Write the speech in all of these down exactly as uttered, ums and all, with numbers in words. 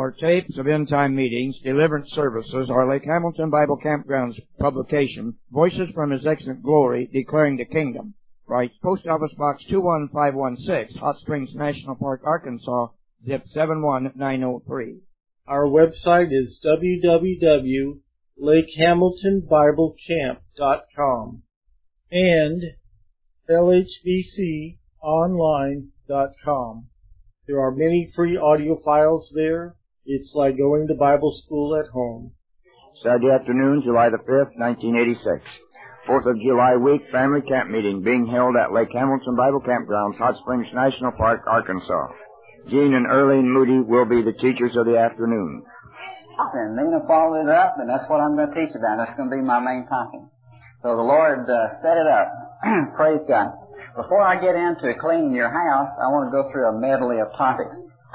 For tapes of end-time meetings, deliverance services, or Lake Hamilton Bible Campground's publication, Voices from His Excellent Glory, Declaring the Kingdom. Write Post Office Box two one five one six, Hot Springs National Park, Arkansas, zip seven one nine oh three. Our website is w w w dot lake hamilton bible camp dot com and l h b c online dot com. There are many free audio files there. It's like going to Bible school at home. Saturday afternoon, July the fifth, nineteen eighty-six. Fourth of July week family camp meeting being held at Lake Hamilton Bible Campgrounds, Hot Springs National Park, Arkansas. Gene and Earlene Moody will be the teachers of the afternoon. And Nina followed it up, and that's what I'm going to teach about. That's going to be my main topic. So the Lord uh, set it up. Praise God. Before I get into cleaning your house, I want to go through a medley of topics.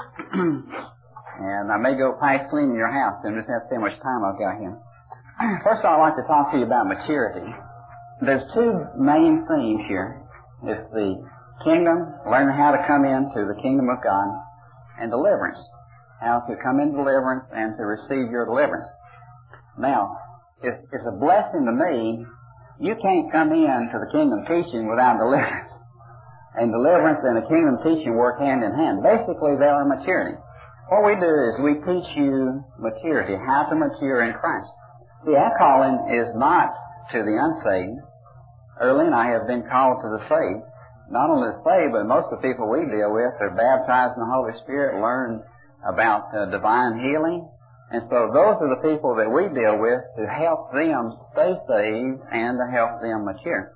And I may go past cleaning your house, and just have to see how much time I've got here. First, I'd like to talk to you about maturity. There's two main themes here. It's the kingdom, learning how to come into the kingdom of God, and deliverance, how to come into deliverance and to receive your deliverance. Now, it's, it's a blessing to me. You can't come into the kingdom teaching without deliverance. And deliverance and the kingdom teaching work hand in hand. Basically, they are maturity. What we do is we teach you maturity, how to mature in Christ. See, our calling is not to the unsaved. Early, and I have been called to the saved. Not only the saved, but most of the people we deal with are baptized in the Holy Spirit, learn about uh, divine healing. And so those are the people that we deal with to help them stay saved and to help them mature.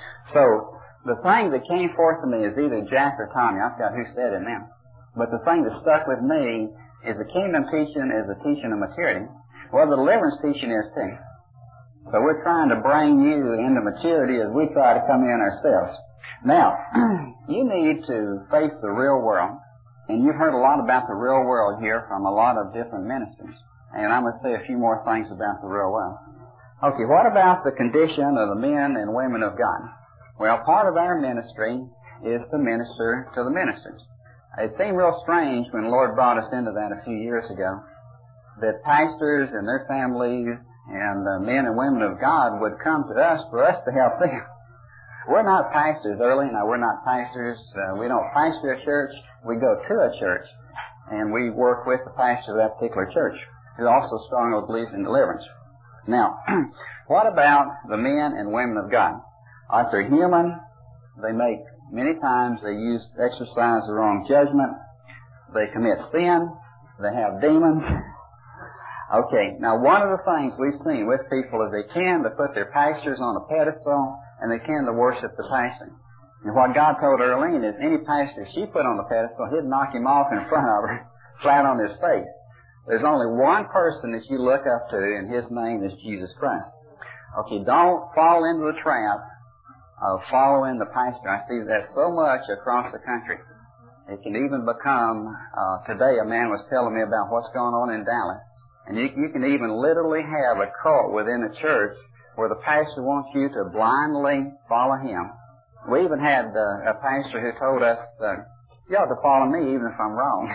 So the thing that came forth to me is either Jack or Tommy. I forgot who said it now. But the thing that stuck with me is the kingdom teaching is the teaching of maturity. Well, the deliverance teaching is too. So we're trying to bring you into maturity as we try to come in ourselves. Now, you need to face the real world. And you've heard a lot about the real world here from a lot of different ministers. And I'm going to say a few more things about the real world. Okay, what about the condition of the men and women of God? Well, part of our ministry is to minister to the ministers. It seemed real strange when the Lord brought us into that a few years ago, that pastors and their families and the men and women of God would come to us for us to help them. We're not pastors, early. No, we're not pastors. Uh, we don't pastor a church. We go to a church, and we work with the pastor of that particular church, who also strongly believes in deliverance. Now, what about the men and women of God? If they're human, they make, many times they use, exercise the wrong judgment. They commit sin. They have demons. Okay, now one of the things we've seen with people is they tend to put their pastors on a pedestal, and they tend to worship the pastor. And what God told Earlene is any pastor she put on the pedestal, he'd knock him off in front of her, flat on his face. There's only one person that you look up to, and his name is Jesus Christ. Okay, don't fall into the trap of following the pastor. I see that so much across the country. It can even become, uh, today a man was telling me about what's going on in Dallas. And you, you can even literally have a cult within the church where the pastor wants you to blindly follow him. We even had uh, a pastor who told us, uh, you ought to follow me even if I'm wrong.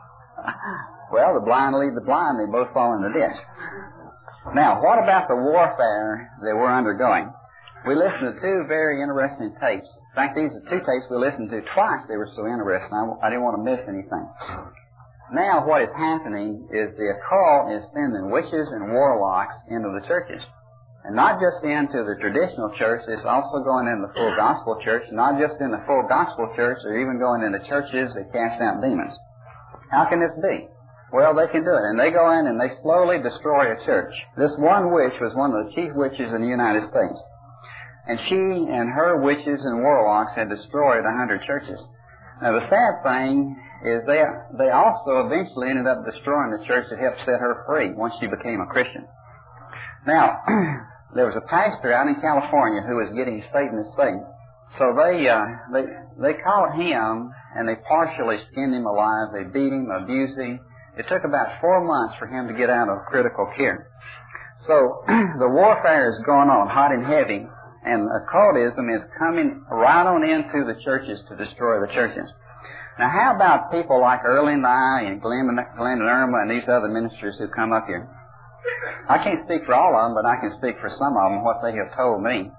Well, the blind lead the blind. They both fall in the ditch. Now, what about the warfare that we're undergoing? We listened to two very interesting tapes. In fact, these are two tapes we listened to twice. They were so interesting. I, I didn't want to miss anything. Now what is happening is the occult is sending witches and warlocks into the churches. And not just into the traditional church, it's also going into the full gospel church. Not just in the full gospel church, they're even going into churches that cast out demons. How can this be? Well, they can do it. And they go in and they slowly destroy a church. This one witch was one of the chief witches in the United States. And she and her witches and warlocks had destroyed a hundred churches. Now the sad thing is they they also eventually ended up destroying the church that helped set her free once she became a Christian. Now, there was a pastor out in California who was getting Satan as Satan. So they uh, they they caught him and they partially skinned him alive. They beat him, abused him. It took about four months for him to get out of critical care. So the warfare is going on hot and heavy, and occultism is coming right on into the churches to destroy the churches. Now, how about people like Early and I and Glenn, Glenn and Irma and these other ministers who come up here? I can't speak for all of them, but I can speak for some of them, what they have told me.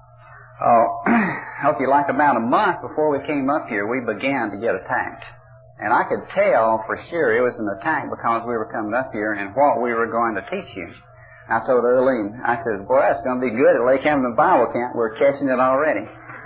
Uh, okay, like about a month before we came up here, we began to get attacked. And I could tell for sure it was an attack because we were coming up here and what we were going to teach you. I told Earlene, I said, boy, that's going to be good at Lake Hamilton Bible Camp. We're catching it already.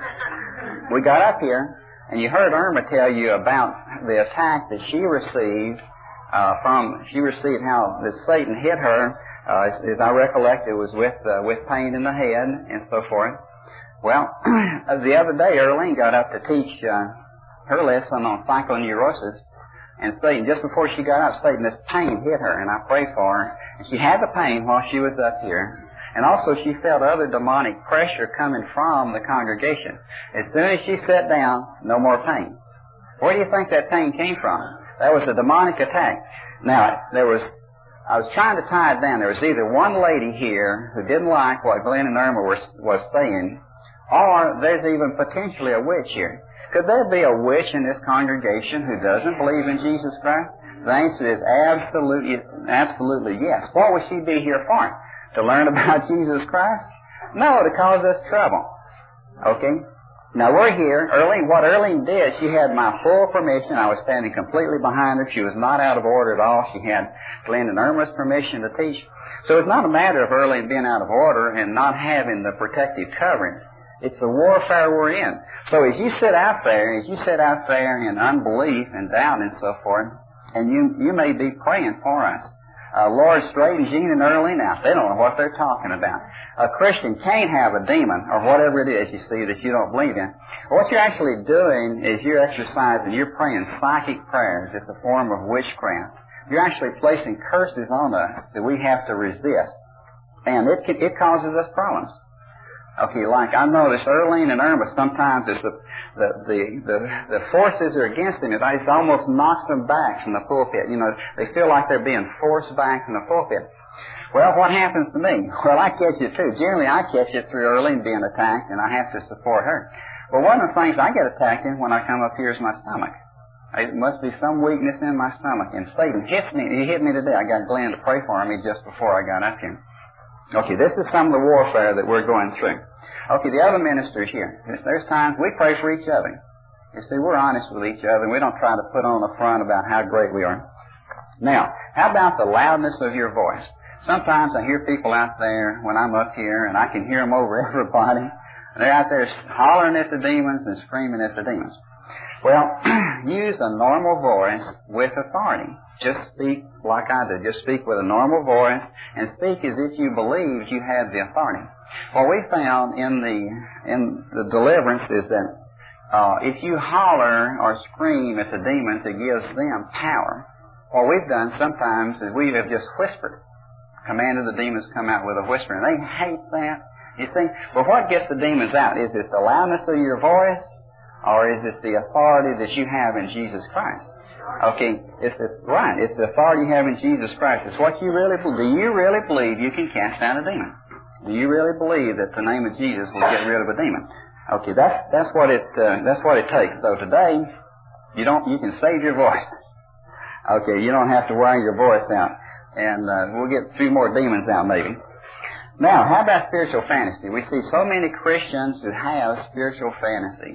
We got up here, and you heard Irma tell you about the attack that she received uh, from, she received how that Satan hit her. Uh, as, as I recollect, it was with uh, with pain in the head and so forth. Well, the other day, Earlene got up to teach uh, her lesson on psychoneurosis, and Satan, just before she got up, Satan, this pain hit her, and I prayed for her. And she had the pain while she was up here, and also she felt other demonic pressure coming from the congregation. As soon as she sat down, no more pain. Where do you think that pain came from? That was a demonic attack. Now, there was, I was trying to tie it down. There was either one lady here who didn't like what Glenn and Irma were, was saying, or there's even potentially a witch here. Could there be a witch in this congregation who doesn't believe in Jesus Christ? The answer is absolutely, absolutely yes. What would she be here for? To learn about Jesus Christ? No, to cause us trouble. Okay? Now we're here. Earlene, what Earlene did, she had my full permission. I was standing completely behind her. She was not out of order at all. She had Glenn and Irma's permission to teach. So it's not a matter of Earlene being out of order and not having the protective covering. It's the warfare we're in. So as you sit out there, as you sit out there in unbelief and doubt and so forth, and you you may be praying for us. Uh, Lord Strait and Jean and Earlene, now, they don't know what they're talking about. A Christian can't have a demon or whatever it is, you see, that you don't believe in. What you're actually doing is you're exercising, you're praying psychic prayers. It's a form of witchcraft. You're actually placing curses on us that we have to resist. And it it causes us problems. Okay, like I notice Earlene and Irma, sometimes it's the, the, the, the, the forces are against them. It almost knocks them back from the pulpit. You know, they feel like they're being forced back from the pulpit. Well, what happens to me? Well, I catch it too. Generally, I catch it through Earlene being attacked, and I have to support her. But one of the things I get attacked in when I come up here is my stomach. It must be some weakness in my stomach. And Satan hits me. He hit me today. I got Glenn to pray for me just before I got up here. Okay, this is some of the warfare that we're going through. Okay, the other ministers here, there's times we pray for each other. You see, we're honest with each other. We don't try to put on a front about how great we are. Now, how about the loudness of your voice? Sometimes I hear people out there when I'm up here, and I can hear them over everybody. They're out there hollering at the demons and screaming at the demons. Well, use a normal voice with authority. Just speak like I do. Just speak with a normal voice and speak as if you believed you had the authority. What we found in the in the deliverance is that uh, if you holler or scream at the demons, it gives them power. What we've done sometimes is we have just whispered, commanded the demons to come out with a whisper, and they hate that. You see, but what gets the demons out? Is it the loudness of your voice, or is it the authority that you have in Jesus Christ? Okay, it's, it's right. It's the authority you have in Jesus Christ. It's what you really believe. Do you really believe you can cast out a demon? Do you really believe that the name of Jesus will get rid of a demon? Okay, that's that's what it uh, that's what it takes. So today, you don't you can save your voice. Okay, you don't have to wear your voice out, and uh, we'll get a few more demons out maybe. Now, how about spiritual fantasy? We see so many Christians who have spiritual fantasies.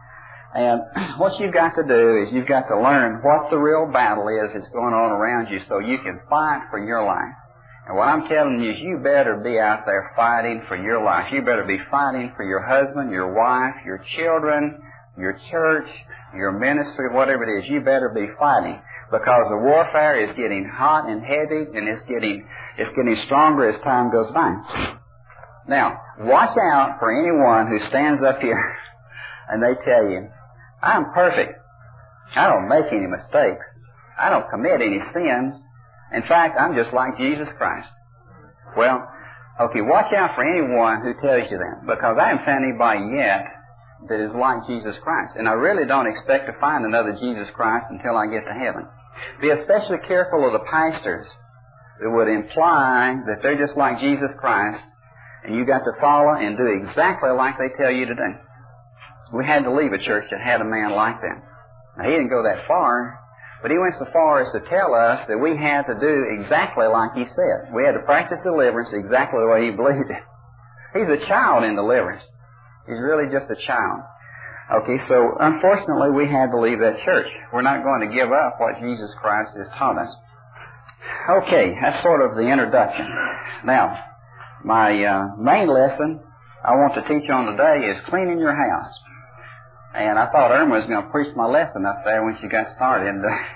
And what you've got to do is you've got to learn what the real battle is that's going on around you so you can fight for your life. And what I'm telling you is you better be out there fighting for your life. You better be fighting for your husband, your wife, your children, your church, your ministry, whatever it is. You better be fighting because the warfare is getting hot and heavy, and it's getting it's getting stronger as time goes by. Now, watch out for anyone who stands up here and they tell you, I'm perfect. I don't make any mistakes. I don't commit any sins. In fact, I'm just like Jesus Christ. Well, okay, watch out for anyone who tells you that, because I haven't found anybody yet that is like Jesus Christ. And I really don't expect to find another Jesus Christ until I get to heaven. Be especially careful of the pastors that would imply that they're just like Jesus Christ, and you got to follow and do exactly like they tell you to do. We had to leave a church that had a man like that. Now, he didn't go that far, but he went so far as to tell us that we had to do exactly like he said. We had to practice deliverance exactly the way he believed it. He's a child in deliverance. He's really just a child. Okay, so unfortunately we had to leave that church. We're not going to give up what Jesus Christ has taught us. Okay, that's sort of the introduction. Now, my uh, main lesson I want to teach on today is cleaning your house. And I thought Irma was going to preach my lesson up there when she got started.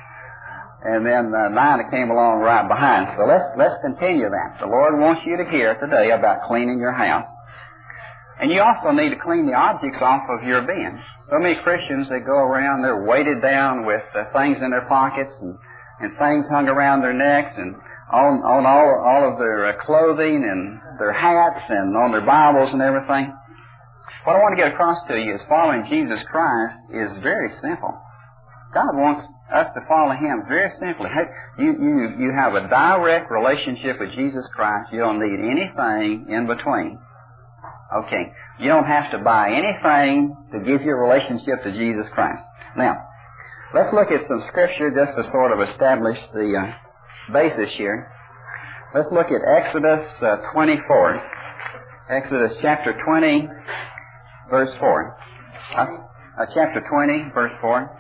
And then uh, Nina came along right behind. So let's let's continue that. The Lord wants you to hear today about cleaning your house. And you also need to clean the objects off of your being. So many Christians, they go around, they're weighted down with uh, things in their pockets and, and things hung around their necks and on, on all, all of their uh, clothing and their hats and on their Bibles and everything. What I want to get across to you is following Jesus Christ is very simple. God wants us to follow Him very simply. You, you, you have a direct relationship with Jesus Christ. You don't need anything in between. Okay. You don't have to buy anything to give your relationship to Jesus Christ. Now, let's look at some scripture just to sort of establish the uh, basis here. Let's look at Exodus uh, twenty-four. Exodus chapter twenty, verse four. Uh, uh, chapter twenty, verse four.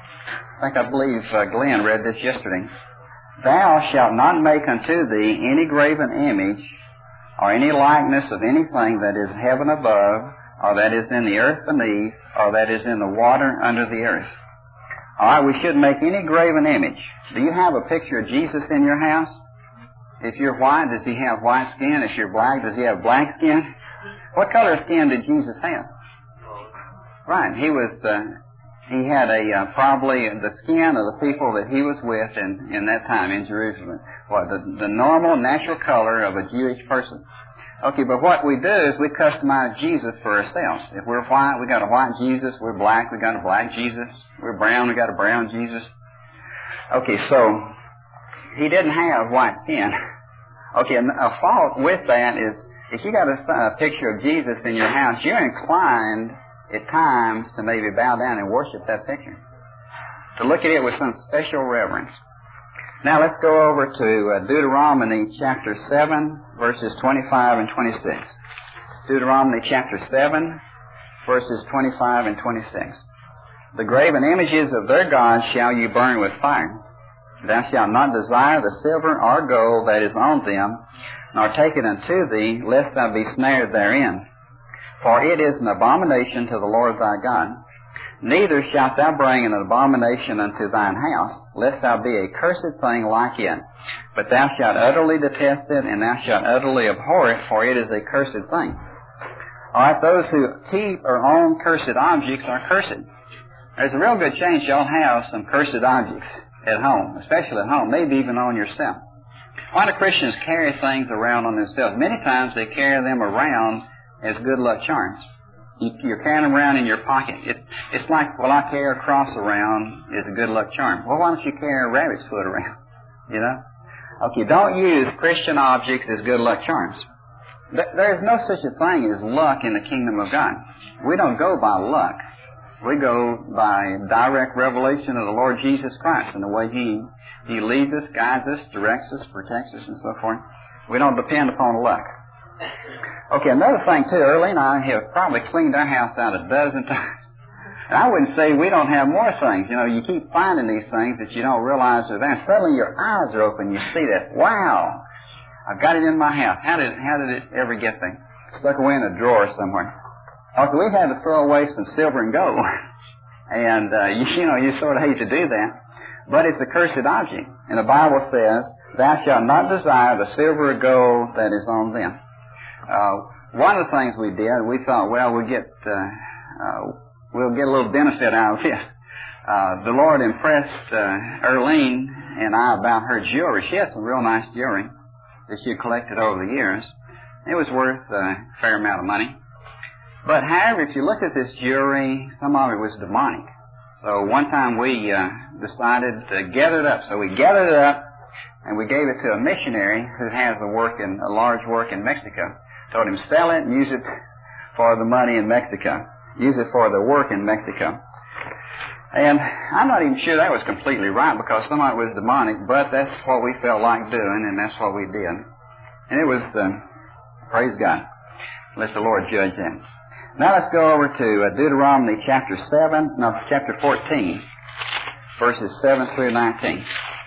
I think I believe uh, Glenn read this yesterday. Thou shalt not make unto thee any graven image or any likeness of anything that is heaven above, or that is in the earth beneath, or that is in the water under the earth. All right, we shouldn't make any graven image. Do you have a picture of Jesus in your house? If you're white, does he have white skin? If you're black, does he have black skin? What color skin did Jesus have? Right, he was the... He had a uh, probably the skin of the people that he was with in, in that time in Jerusalem. What the, the normal, natural color of a Jewish person. Okay, but what we do is we customize Jesus for ourselves. If we're white, we got a white Jesus. We're black, we got a black Jesus. We're brown, we got a brown Jesus. Okay, so he didn't have white skin. Okay, a fault with that is if you got a, a picture of Jesus in your house, you're inclined at times to maybe bow down and worship that picture, to look at it with some special reverence. Now let's go over to uh, Deuteronomy chapter seven, verses twenty-five and twenty-six. Deuteronomy chapter seven, verses twenty-five and twenty-six. The graven images of their gods shall you burn with fire. Thou shalt not desire the silver or gold that is on them, nor take it unto thee, lest thou be snared therein. For it is an abomination to the Lord thy God. Neither shalt thou bring an abomination unto thine house, lest thou be a cursed thing like it. But thou shalt utterly detest it, and thou shalt utterly abhor it, for it is a cursed thing. All right, those who keep or own cursed objects are cursed. There's a real good chance you'll have some cursed objects at home, especially at home, maybe even on yourself. Why do Christians carry things around on themselves? Many times they carry them around as good luck charms. You, you're carrying them around in your pocket. It, it's like, well, I carry a cross around as a good luck charm. Well, why don't you carry a rabbit's foot around? You know? Okay, don't use Christian objects as good luck charms. There is no such a thing as luck in the kingdom of God. We don't go by luck. We go by direct revelation of the Lord Jesus Christ and the way He He leads us, guides us, directs us, protects us, and so forth. We don't depend upon luck. Okay, another thing too, Early and I have probably cleaned our house out a dozen times. And I wouldn't say we don't have more things. You know, you keep finding these things that you don't realize are there. And suddenly your eyes are open. You see that. Wow, I've got it in my house. How did how did it ever get there? Stuck away in a drawer somewhere. Okay, we had to throw away some silver and gold. And, uh, you, you know, you sort of hate to do that. But it's a cursed object. And the Bible says, thou shalt not desire the silver or gold that is on them. Uh, one of the things we did, we thought, well, we'll get, uh, uh, we'll get a little benefit out of this. Uh, the Lord impressed, uh, Earlene and I about her jewelry. She had some real nice jewelry that she had collected over the years. It was worth a fair amount of money. But however, if you look at this jewelry, some of it was demonic. So one time we, uh, decided to gather it up. So we gathered it up and we gave it to a missionary who has a work in, a large work in Mexico. Told him, sell it and use it for the money in Mexico. Use it for the work in Mexico. And I'm not even sure that was completely right because some of it was demonic, but that's what we felt like doing, and that's what we did. And it was, uh, praise God. Let the Lord judge them. Now let's go over to uh, Deuteronomy chapter seven, no, chapter fourteen, verses seven through nineteen.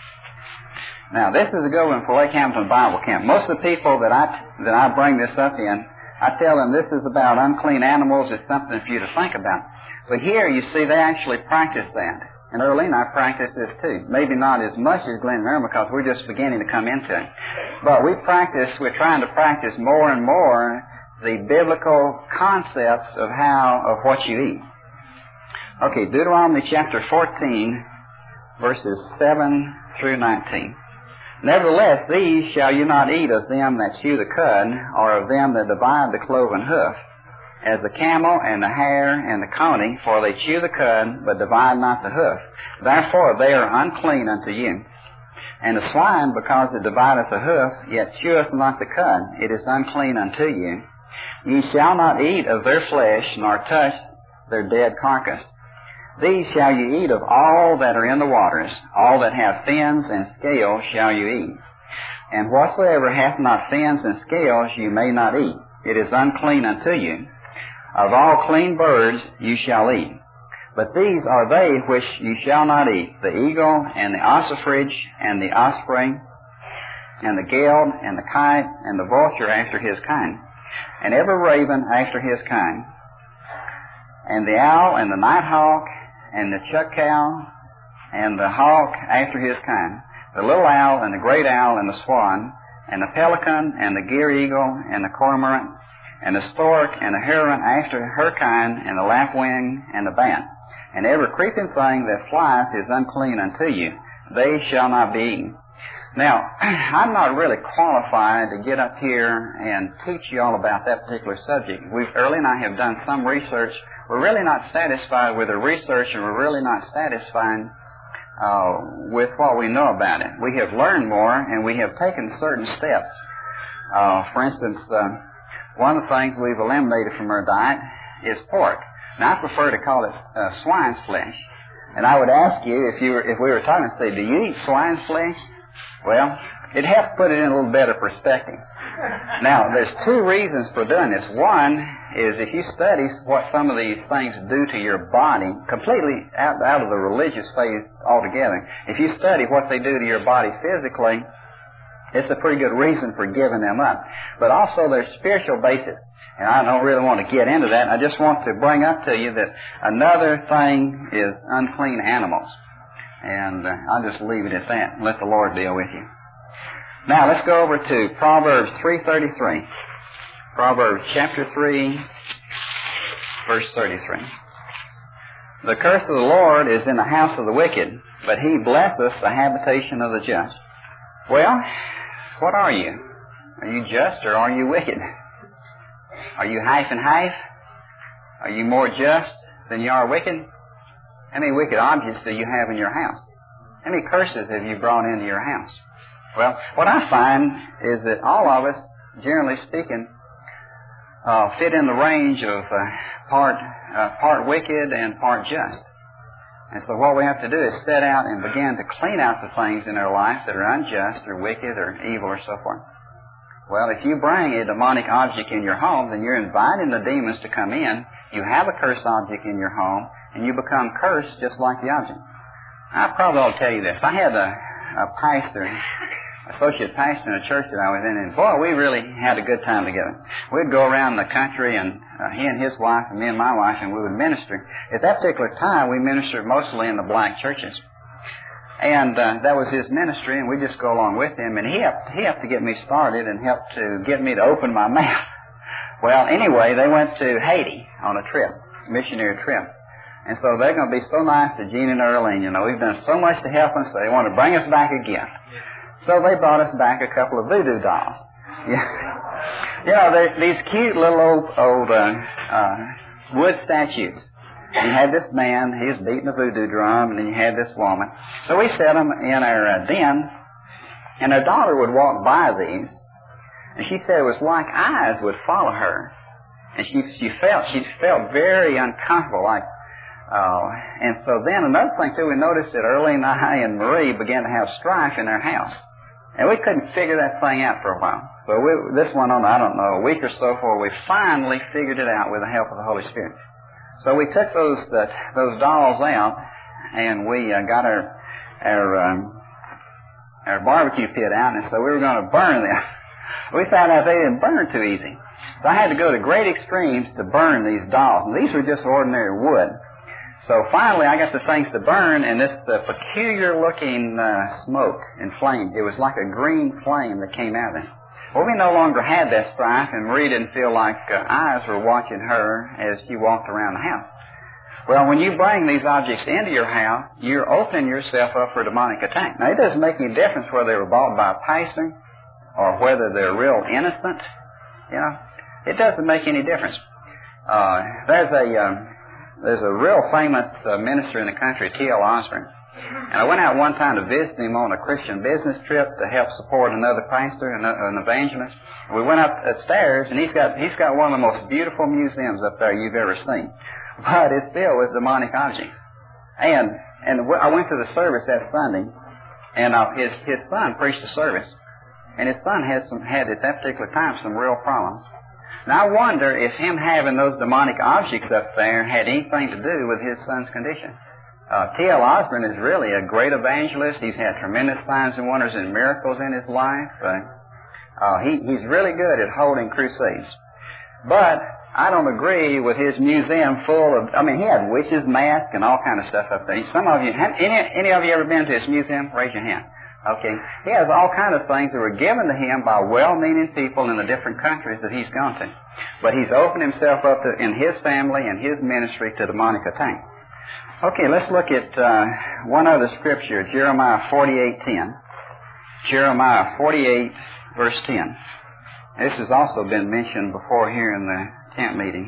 Now this is a good one for Lake Hamilton Bible Camp. Most of the people that I, that I bring this up in, I tell them this is about unclean animals. It's something for you to think about. But here, you see, they actually practice that. And Early and I practice this too. Maybe not as much as Glenn and Irma because we're just beginning to come into it. But we practice, we're trying to practice more and more the biblical concepts of how, of what you eat. Okay, Deuteronomy chapter fourteen, verses seven through nineteen. Nevertheless, these shall you not eat of them that chew the cud, or of them that divide the cloven hoof, as the camel and the hare and the coney, for they chew the cud, but divide not the hoof. Therefore they are unclean unto you. And the swine, because it divideth the hoof, yet cheweth not the cud, it is unclean unto you. Ye shall not eat of their flesh, nor touch their dead carcass. These shall you eat of all that are in the waters, all that have fins and scales shall you eat. And whatsoever hath not fins and scales you may not eat. It is unclean unto you. Of all clean birds you shall eat. But these are they which you shall not eat, the eagle, and the ossifrage, and the osprey, and the geld, and the kite, and the vulture after his kind, and every raven after his kind, and the owl, and the nighthawk, and the chuck-cow, and the hawk after his kind, the little owl, and the great owl, and the swan, and the pelican, and the gyre-eagle, and the cormorant, and the stork, and the heron after her kind, and the lapwing, and the bat. And every creeping thing that flieth is unclean unto you. They shall not be eaten. Now, I'm not really qualified to get up here and teach you all about that particular subject. We've, Early and I have done some research. We're really not satisfied with the research, and we're really not satisfied uh, with what we know about it. We have learned more, and we have taken certain steps. Uh, for instance, uh, one of the things we've eliminated from our diet is pork. Now, I prefer to call it uh, swine's flesh. And I would ask you, if you were, if we were talking, say, do you eat swine's flesh? Well, it helps put it in a little better perspective. Now, there's two reasons for doing this. One is if you study what some of these things do to your body, completely out, out of the religious phase altogether, if you study what they do to your body physically, it's a pretty good reason for giving them up. But also there's spiritual basis. And I don't really want to get into that. I just want to bring up to you that another thing is unclean animals. And uh, I'll just leave it at that and let the Lord deal with you. Now let's go over to Proverbs three thirty-three. Proverbs chapter three, verse thirty-three. The curse of the Lord is in the house of the wicked, but he blesseth the habitation of the just. Well, what are you? Are you just or are you wicked? Are you half and half? Are you more just than you are wicked? How many wicked objects do you have in your house? How many curses have you brought into your house? Well, what I find is that all of us, generally speaking, uh, fit in the range of uh, part uh, part wicked and part just. And so what we have to do is set out and begin to clean out the things in our lives that are unjust or wicked or evil or so forth. Well, if you bring a demonic object in your home, then you're inviting the demons to come in. You have a cursed object in your home, and you become cursed just like the object. I probably ought to tell you this. I had a, a pastor, associate pastor in a church that I was in, and boy, we really had a good time together. We'd go around the country, and uh, he and his wife, and me and my wife, and we would minister. At that particular time, we ministered mostly in the black churches. And uh, that was his ministry, and we just go along with him. And he helped, he helped to get me started and helped to get me to open my mouth. Well, anyway, they went to Haiti on a trip, missionary trip. And so they're going to be so nice to Gene and Earlene. You know, we've done so much to help us, so they want to bring us back again. So they brought us back a couple of voodoo dolls. Yeah. You know, they're these cute little old, old uh, uh, wood statues. And you had this man, he was beating a voodoo drum, and then you had this woman. So we set them in our uh, den, and our daughter would walk by these, and she said it was like eyes would follow her. And she she felt she felt very uncomfortable, like Uh, and so then another thing too, we noticed that Earlene and I and Marie began to have strife in their house. And we couldn't figure that thing out for a while. So we, this went on, I don't know, a week or so before we finally figured it out with the help of the Holy Spirit. So we took those uh, those dolls out, and we uh, got our our um, our barbecue pit out, and so we were going to burn them. We found out they didn't burn too easy. So I had to go to great extremes to burn these dolls. And these were just ordinary wood. So finally I got the things to burn, and this uh, peculiar-looking uh, smoke and flame, it was like a green flame that came out of it. Well, we no longer had that strife, and Marie didn't feel like uh, eyes were watching her as she walked around the house. Well, when you bring these objects into your house, you're opening yourself up for demonic attack. Now, it doesn't make any difference whether they were bought by a pastor or whether they're real innocent. You know, it doesn't make any difference. Uh, there's a um, there's a real famous uh, minister in the country, T L Osborne. And I went out one time to visit him on a Christian business trip to help support another pastor, an, an evangelist. We went up upstairs, and he's got he's got one of the most beautiful museums up there you've ever seen. But it's filled with demonic objects. And and I went to the service that Sunday, and uh, his his son preached the service, and his son had some had at that particular time some real problems. Now I wonder if him having those demonic objects up there had anything to do with his son's condition. Uh, T L Osborne is really a great evangelist. He's had tremendous signs and wonders and miracles in his life. Uh, uh, he, he's really good at holding crusades. But I don't agree with his museum full of, I mean, he had witches' masks and all kind of stuff up there. Some of you, have, any, any of you ever been to his museum? Raise your hand. Okay. He has all kind of things that were given to him by well-meaning people in the different countries that he's gone to. But he's opened himself up to, in his family and his ministry to demonic attack. Okay, let's look at uh, one other scripture, Jeremiah forty-eight ten. Jeremiah forty-eight, verse ten. This has also been mentioned before here in the tent meeting.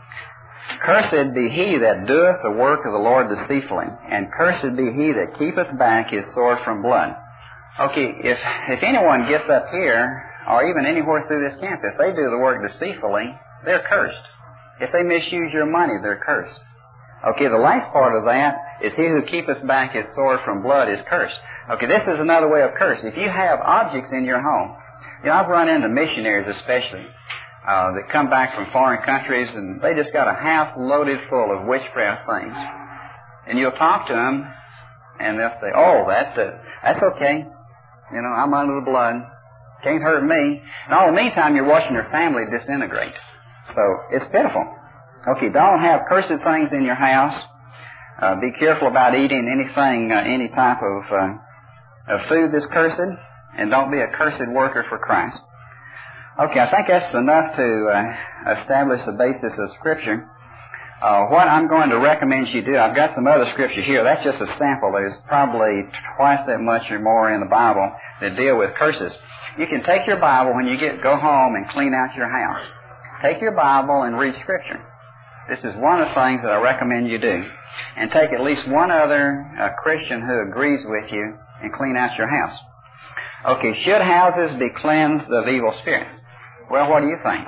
Cursed be he that doeth the work of the Lord deceitfully, and cursed be he that keepeth back his sword from blood. Okay, if if anyone gets up here, or even anywhere through this camp, if they do the work deceitfully, they're cursed. If they misuse your money, they're cursed. Okay, the last part of that is he who keepeth back his sword from blood is cursed. Okay, this is another way of curse. If you have objects in your home, you know, I've run into missionaries especially, uh, that come back from foreign countries, and they just got a house loaded full of witchcraft things. And you'll talk to them, and they'll say, oh, that's, uh, that's okay. You know, I'm under the blood. Can't hurt me. And all the meantime, you're watching your family disintegrate. So, it's pitiful. Okay, don't have cursed things in your house. Uh, be careful about eating anything, uh, any type of, uh, of food that's cursed. And don't be a cursed worker for Christ. Okay, I think that's enough to uh, establish the basis of Scripture. Uh, what I'm going to recommend you do, I've got some other Scripture here. That's just a sample. There's probably twice that much or more in the Bible that deal with curses. You can take your Bible when you get go home and clean out your house. Take your Bible and read Scripture. This is one of the things that I recommend you do. And take at least one other uh, Christian who agrees with you and clean out your house. Okay, should houses be cleansed of evil spirits? Well, what do you think?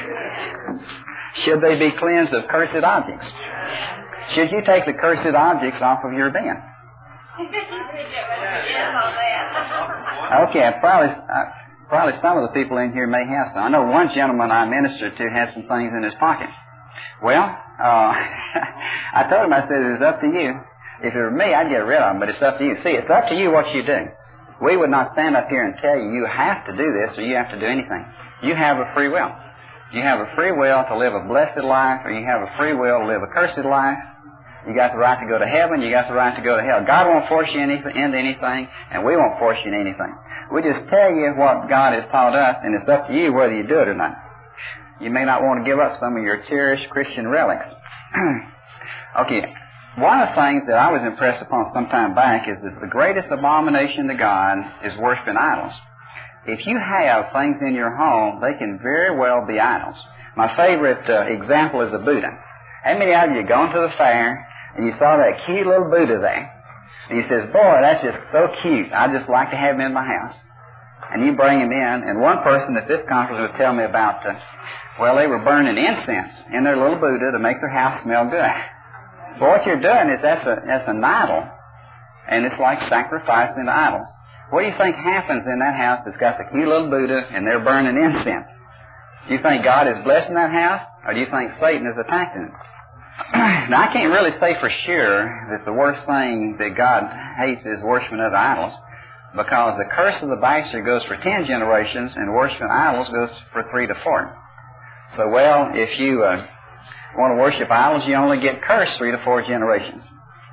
Should they be cleansed of cursed objects? Should you take the cursed objects off of your bin? Okay, probably, uh, probably some of the people in here may have some. I know one gentleman I ministered to had some things in his pocket. Well, uh, I told him, I said, it's up to you. If it were me, I'd get rid of them, but it's up to you. See, it's up to you what you do. We would not stand up here and tell you you have to do this or you have to do anything. You have a free will. You have a free will to live a blessed life, or you have a free will to live a cursed life. You got the right to go to heaven, you got the right to go to hell. God won't force you into anything, and we won't force you into anything. We just tell you what God has taught us, and it's up to you whether you do it or not. You may not want to give up some of your cherished Christian relics. Okay. One of the things that I was impressed upon some time back is that the greatest abomination to God is worshiping idols. If you have things in your home, they can very well be idols. My favorite uh, example is a Buddha. How many of you gone to the fair and you saw that cute little Buddha there? And you says, boy, that's just so cute. I'd just like to have him in my house. And you bring him in, and one person at this conference was telling me about, uh, well, they were burning incense in their little Buddha to make their house smell good. But what you're doing is that's, a, that's an idol, and it's like sacrificing to idols. What do you think happens in that house that's got the cute little Buddha and they're burning incense? Do you think God is blessing that house, or do you think Satan is attacking it? Now, I can't really say for sure that the worst thing that God hates is worshiping other idols, because the curse of the bastard goes for ten generations, and worshiping idols goes for three to four. So, well, if you uh, want to worship idols, you only get cursed three to four generations.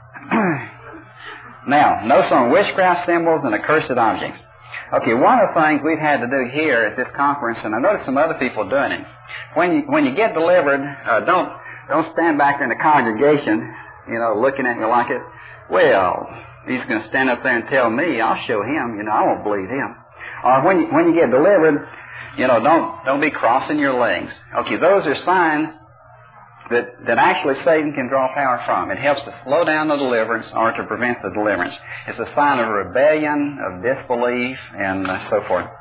Now, notice on witchcraft symbols and accursed objects. Okay, one of the things we've had to do here at this conference, and I noticed some other people doing it, when you, when you get delivered, uh, don't don't stand back there in the congregation, you know, looking at me like it. Well, he's going to stand up there and tell me, I'll show him, you know, I won't believe him. Or when you, when you get delivered, you know, don't don't be crossing your legs. Okay, those are signs that, that actually Satan can draw power from. It helps to slow down the deliverance or to prevent the deliverance. It's a sign of rebellion, of disbelief, and uh, so forth.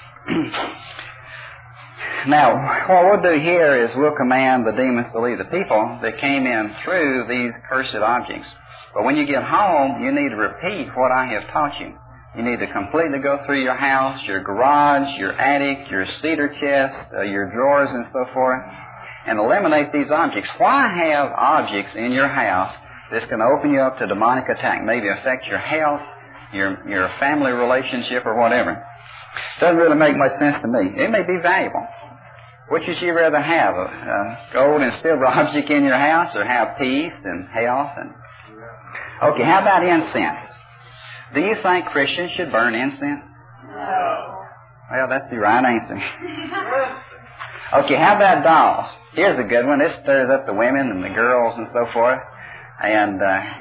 Now, what we'll do here is we'll command the demons to leave the people that came in through these cursed objects. But when you get home, you need to repeat what I have taught you. You need to completely go through your house, your garage, your attic, your cedar chest, uh, your drawers, and so forth, and eliminate these objects. Why have objects in your house that's going to open you up to demonic attack, maybe affect your health, your your family relationship, or whatever? Doesn't really make much sense to me. It may be valuable. Which would you rather have, a, a gold and silver object in your house, or have peace and health? And okay, how about incense? Do you think Christians should burn incense? No. Well, that's the right answer. Okay, how about dolls? Here's a good one. This stirs up the women and the girls and so forth. And,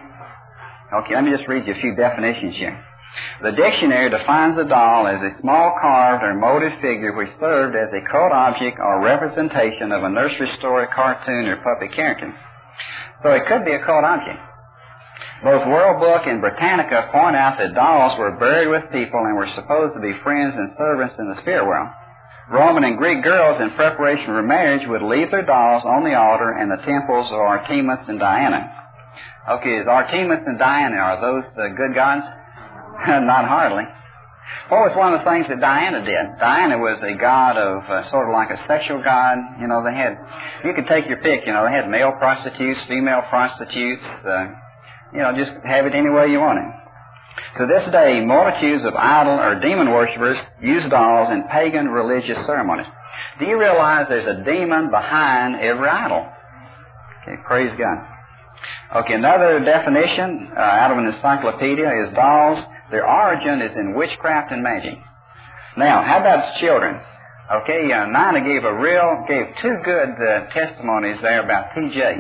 uh, okay, let me just read you a few definitions here. The dictionary defines a doll as a small carved or molded figure which served as a cult object or representation of a nursery story, cartoon, or puppet character. So it could be a cult object. Both World Book and Britannica point out that dolls were buried with people and were supposed to be friends and servants in the spirit world. Roman and Greek girls in preparation for marriage would leave their dolls on the altar in the temples of Artemis and Diana. Okay, is Artemis and Diana, are those the good gods? Not hardly. What was one of the things that Diana did? Diana was a god of, uh, sort of like a sexual god. You know, they had, you could take your pick, you know, they had male prostitutes, female prostitutes, uh, you know, just have it any way you want it. To this day, multitudes of idol or demon worshippers use dolls in pagan religious ceremonies. Do you realize there's a demon behind every idol? Okay, praise God. Okay, another definition uh, out of an encyclopedia is dolls. Their origin is in witchcraft and magic. Now, how about children? Okay, uh, Nina gave a real, gave two good uh, testimonies there about T J.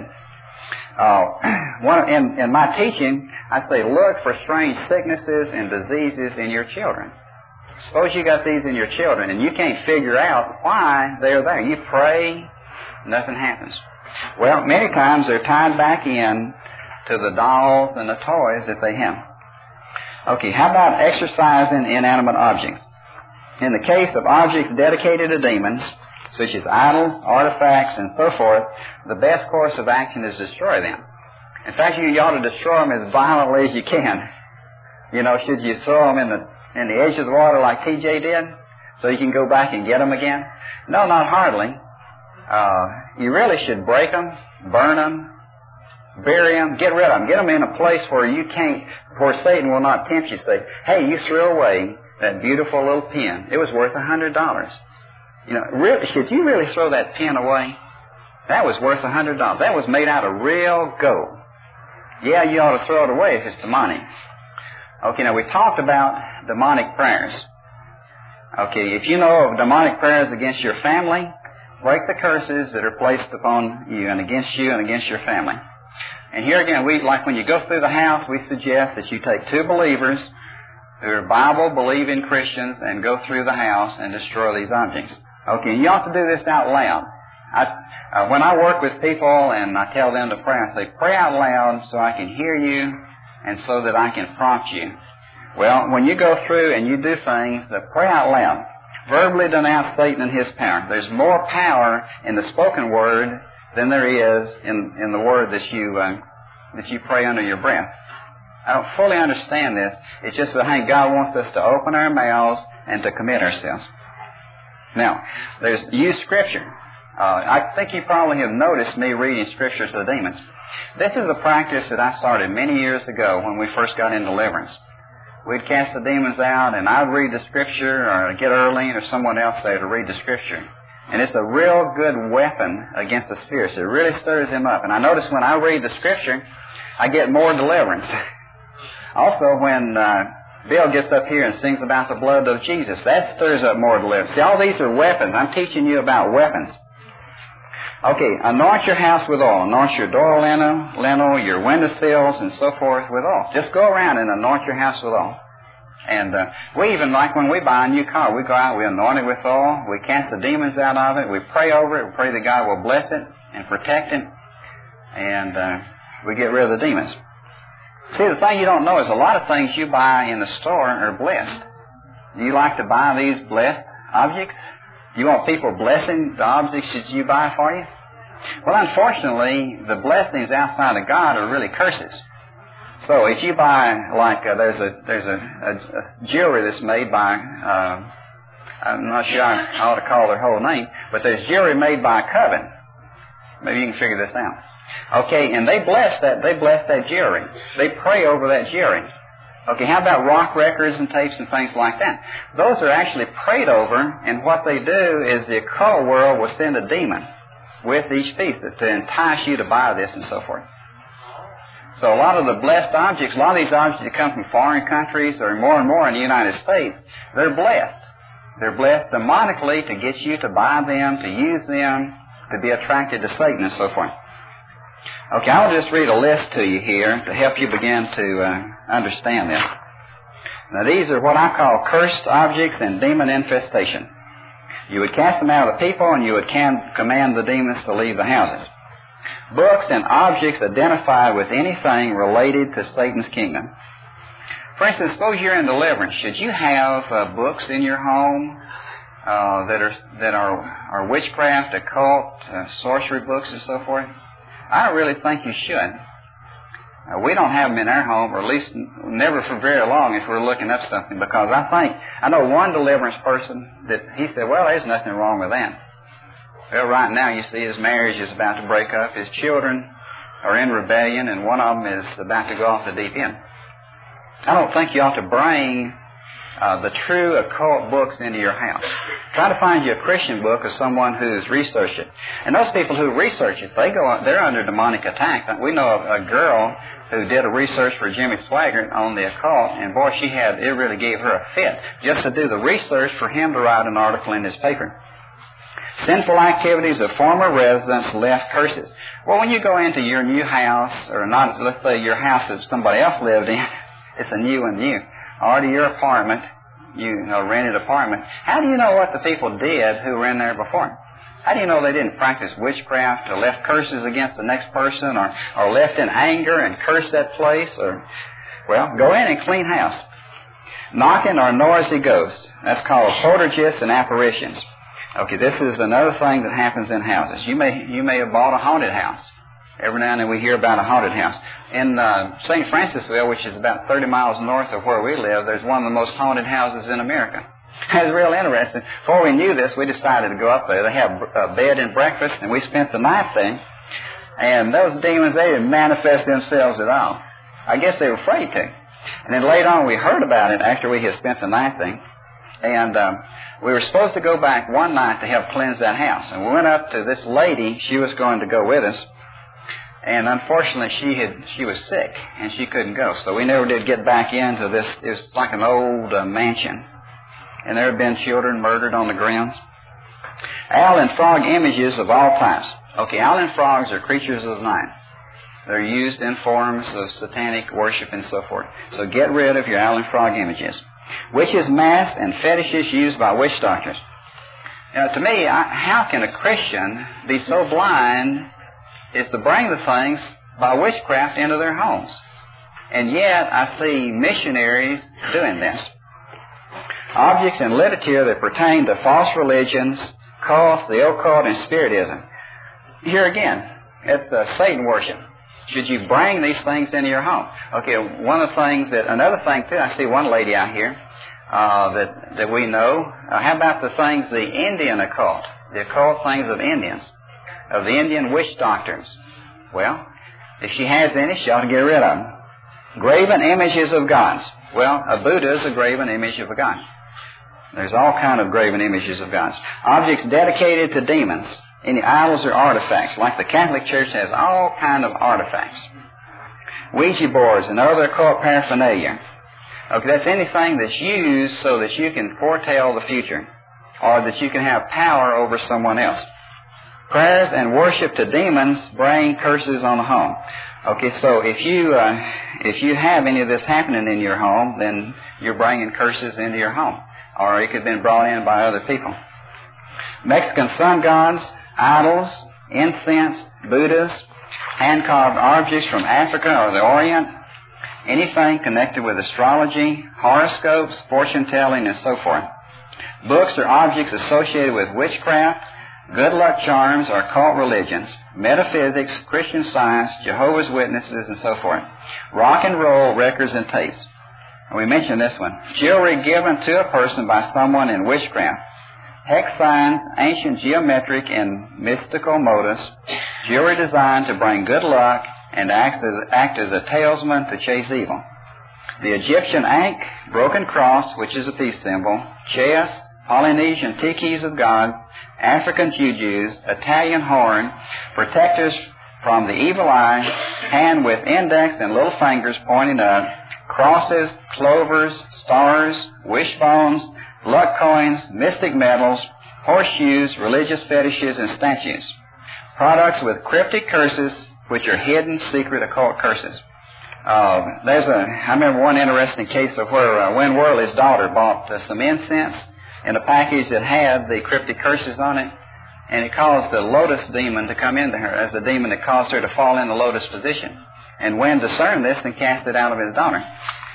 Uh, one, in, in my teaching, I say look for strange sicknesses and diseases in your children. Suppose you got these in your children and you can't figure out why they're there. You pray, nothing happens. Well, many times they're tied back in to the dolls and the toys that they have. Okay, how about exorcising inanimate objects? In the case of objects dedicated to demons, such as idols, artifacts, and so forth, the best course of action is to destroy them. In fact, you ought to destroy them as violently as you can. You know, should you throw them in the in the edge of the water like T J did, so you can go back and get them again? No, not hardly. Uh, you really should break them, burn them, bury them, get rid of them. Get them in a place where you can't, where Satan will not tempt you. Say, hey, you threw away that beautiful little pen. It was worth a hundred dollars. You know, really, should you really throw that pen away? That was worth a hundred dollars. That was made out of real gold. Yeah, you ought to throw it away if it's demonic. Okay, now we talked about demonic prayers. Okay, if you know of demonic prayers against your family, break the curses that are placed upon you and against you and against your family. And here again, we, like when you go through the house, we suggest that you take two believers who are Bible-believing Christians and go through the house and destroy these objects. Okay, and you ought to do this out loud. I, uh, when I work with people and I tell them to pray, I say, pray out loud so I can hear you and so that I can prompt you. Well, when you go through and you do things, uh, pray out loud. Verbally denounce Satan and his power. There's more power in the spoken word than there is in, in the word that you uh, that you pray under your breath. I don't fully understand this. It's just that I think God wants us to open our mouths and to commit ourselves. Now, there's used Scripture. Uh, I think you probably have noticed me reading Scripture to the demons. This is a practice that I started many years ago when we first got in deliverance. We'd cast the demons out, and I'd read the Scripture, or I'd get Earlene or someone else there to read the Scripture. And it's a real good weapon against the spirits. It really stirs them up. And I notice when I read the Scripture, I get more deliverance. Also, when uh, Bill gets up here and sings about the blood of Jesus, that stirs up more deliverance. See, all these are weapons. I'm teaching you about weapons. Okay, anoint your house with oil. Anoint your door lintel, lintel, your windowsills, and so forth with oil. Just go around and anoint your house with oil. And uh, we even, like when we buy a new car, we go out, we anoint it with oil, we cast the demons out of it, we pray over it, we pray that God will bless it and protect it, and uh, we get rid of the demons. See, the thing you don't know is a lot of things you buy in the store are blessed. Do you like to buy these blessed objects? You want people blessing the objects that you buy for you? Well, unfortunately, the blessings outside of God are really curses. So if you buy, like, uh, there's a there's a, a, a jewelry that's made by, uh, I'm not sure I ought to call their whole name, but there's jewelry made by Coven. Maybe you can figure this out. Okay, and they bless that, they bless that jewelry. They pray over that jewelry. Okay, how about rock records and tapes and things like that? Those are actually prayed over, and what they do is the occult world will send a demon with each piece to entice you to buy this and so forth. So a lot of the blessed objects, a lot of these objects that come from foreign countries or more and more in the United States, they're blessed. They're blessed demonically to get you to buy them, to use them, to be attracted to Satan and so forth. Okay, I'll just read a list to you here to help you begin to uh, understand this. Now, these are what I call cursed objects and demon infestation. You would cast them out of the people, and you would can command the demons to leave the houses. Books and objects identified with anything related to Satan's kingdom. For instance, suppose you're in deliverance. Should you have uh, books in your home uh, that are that are, are witchcraft, occult, uh, sorcery books, and so forth? I don't really think you should. Uh, we don't have them in our home, or at least never for very long if we're looking up something, because I think, I know one deliverance person that he said, well, there's nothing wrong with that. Well, right now you see his marriage is about to break up. His children are in rebellion, and one of them is about to go off the deep end. I don't think you ought to bring uh, the true occult books into your house. Try to find you a Christian book of someone who's researched it. And those people who research it, they go, they're under demonic attack. We know a, a girl who did a research for Jimmy Swaggart on the occult, and boy, she had, it really gave her a fit just to do the research for him to write an article in his paper. Sinful activities of former residents left curses. Well, when you go into your new house, or not, let's say your house that somebody else lived in, it's a new one new, or to your apartment, you know, rented apartment, how do you know what the people did who were in there before? How do you know they didn't practice witchcraft or left curses against the next person, or, or left in anger and cursed that place? Or, well, go in and clean house. Knocking or noisy ghosts. That's called poltergeists and apparitions. Okay, this is another thing that happens in houses. You may you may have bought a haunted house. Every now and then we hear about a haunted house. In uh, Saint Francisville, which is about thirty miles north of where we live, there's one of the most haunted houses in America. It's real interesting. Before we knew this, we decided to go up there. They have a bed and breakfast, and we spent the night there. And those demons, they didn't manifest themselves at all. I guess they were afraid to. And then later on, we heard about it after we had spent the night there. And um, we were supposed to go back one night to help cleanse that house. And we went up to this lady. She was going to go with us. And unfortunately, she had she was sick, and she couldn't go. So we never did get back into this. It was like an old uh, mansion. And there had been children murdered on the grounds. Owl and frog images of all types. Okay, owl and frogs are creatures of the night. They're used in forms of satanic worship and so forth. So get rid of your owl and frog images. Witches, masks, and fetishes used by witch doctors. Now, to me, I, how can a Christian be so blind as to bring the things by witchcraft into their homes? And yet, I see missionaries doing this. Objects and literature that pertain to false religions, cults, the occult, and spiritism. Here again, it's uh, Satan worship. Should you bring these things into your home? Okay, one of the things that, another thing too, I see one lady out here uh, that that we know. Uh, how about the things, the Indian occult, the occult things of Indians, of the Indian witch doctors? Well, if she has any, she ought to get rid of them. Graven images of gods. Well, a Buddha is a graven image of a god. There's all kind of graven images of gods. Objects dedicated to demons. Any idols or artifacts, like the Catholic Church has all kind of artifacts. Ouija boards and other occult paraphernalia. Okay, that's anything that's used so that you can foretell the future, or that you can have power over someone else. Prayers and worship to demons bring curses on the home. Okay, so if you uh, if you have any of this happening in your home, then you're bringing curses into your home, or it could have been brought in by other people. Mexican sun gods, idols, incense, Buddhas, hand-carved objects from Africa or the Orient, anything connected with astrology, horoscopes, fortune-telling, and so forth. Books or objects associated with witchcraft, good luck charms, or occult religions, metaphysics, Christian Science, Jehovah's Witnesses, and so forth. Rock and roll records and tapes. And we mentioned this one. Jewelry given to a person by someone in witchcraft. Hex signs, ancient geometric and mystical motifs, jewelry designed to bring good luck and act as, act as a talisman to chase evil. The Egyptian ankh, broken cross, which is a peace symbol, chess, Polynesian tikis of gods, African jujus, Italian horn, protectors from the evil eye, hand with index and little fingers pointing up, crosses, clovers, stars, wishbones, luck coins, mystic medals, horseshoes, religious fetishes, and statues. Products with cryptic curses, which are hidden, secret, occult curses. Uh, there's a, I remember one interesting case of where uh, Win Worley's daughter bought uh, some incense in a package that had the cryptic curses on it, and it caused the lotus demon to come into her as a demon that caused her to fall in the lotus position. And Win discerned this and cast it out of his daughter.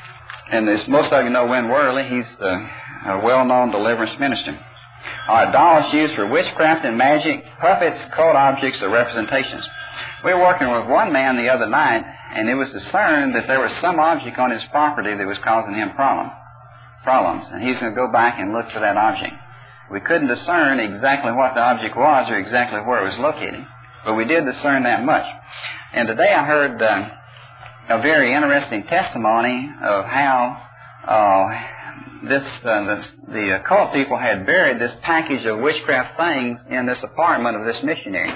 And as most of you know, Win Worley, he's uh, a well-known deliverance minister. Are dolls used for witchcraft and magic, puppets, cult objects, or representations? We were working with one man the other night, and it was discerned that there was some object on his property that was causing him problem, problems, and he's going to go back and look for that object. We couldn't discern exactly what the object was or exactly where it was located, but we did discern that much. And today I heard uh, a very interesting testimony of how uh, this uh, this, the occult people had buried this package of witchcraft things in this apartment of this missionary.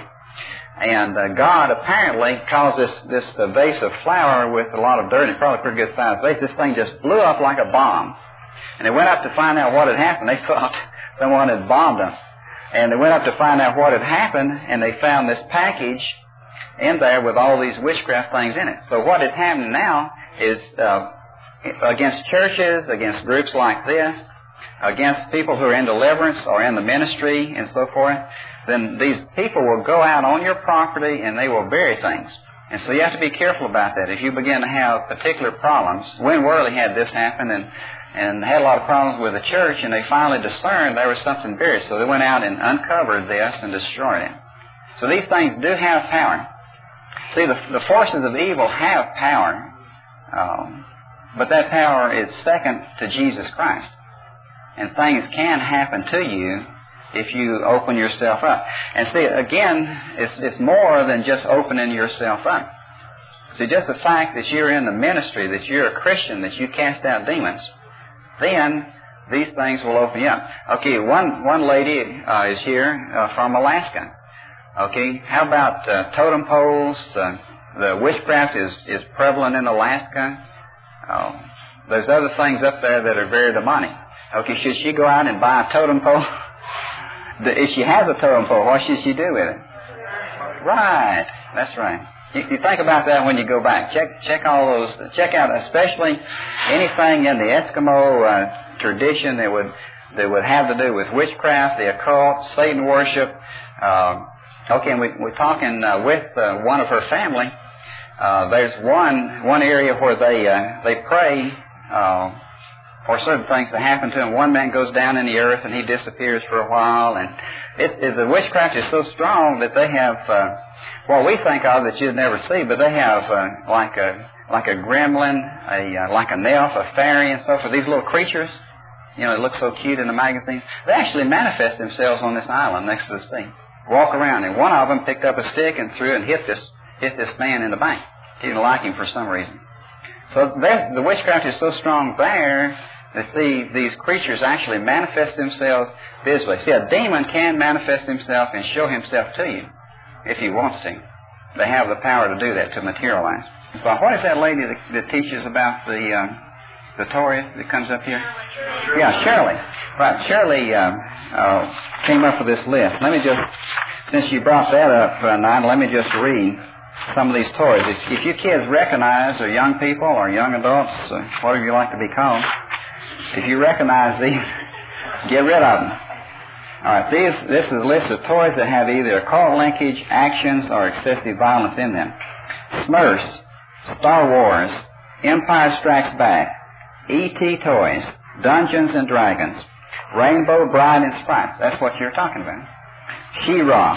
And uh, God apparently caused this, this uh, vase of flour with a lot of dirt, and probably a pretty good sized vase. This thing just blew up like a bomb. And they went up to find out what had happened. They thought someone had bombed them. And they went up to find out what had happened, and they found this package in there with all these witchcraft things in it. So what is happening now is uh, against churches, against groups like this, against people who are in deliverance or in the ministry and so forth, then these people will go out on your property and they will bury things. And so you have to be careful about that. If you begin to have particular problems, Win Worley had this happen and, and had a lot of problems with the church, and they finally discerned there was something buried. So they went out and uncovered this and destroyed it. So these things do have power. See, the, the forces of evil have power, um, but that power is second to Jesus Christ. And things can happen to you if you open yourself up. And see, again, it's, it's more than just opening yourself up. See, just the fact that you're in the ministry, that you're a Christian, that you cast out demons, then these things will open you up. Okay, one, one lady uh, is here uh, from Alaska. Okay, how about uh, totem poles? Uh, the witchcraft is, is prevalent in Alaska. Uh, there's other things up there that are very demonic. Okay, should she go out and buy a totem pole? If she has a totem pole, what should she do with it? Right, that's right. You, you think about that when you go back. Check check all those. Check out especially anything in the Eskimo uh, tradition that would that would have to do with witchcraft, the occult, Satan worship. Uh, okay, and we, we're talking uh, with uh, one of her family. Uh, there's one one area where they uh, they pray. Uh, or certain things that happen to him. One man goes down in the earth and he disappears for a while, and it, it, the witchcraft is so strong that they have uh, what we think of that you'd never see, but they have uh, like a like a gremlin, a uh, like a nymph, a fairy, and so forth. These little creatures, you know, they look so cute in the magazines. They actually manifest themselves on this island next to the sea. Walk around, and one of them picked up a stick and threw it and hit this hit this man in the bank. He didn't like him for some reason. So there's, the witchcraft is so strong there that see these creatures actually manifest themselves visibly. See, a demon can manifest himself and show himself to you if he wants to. They have the power to do that, to materialize. But what is that lady that, that teaches about the uh, the Tories that comes up here? Yeah, Shirley. Right, Shirley uh, uh, came up with this list. Let me just, since you brought that up, uh, Nina, let me just read some of these Tories. If, if you kids recognize, or young people, or young adults, uh, whatever you like to be called, if you recognize these, get rid of them. All right, these, this is a list of Tories that have either occult linkage, actions, or excessive violence in them. Smurfs, Star Wars, Empire Strikes Back, E T toys, Dungeons and Dragons, Rainbow Bride and Sprites. That's what you're talking about. She-Ra,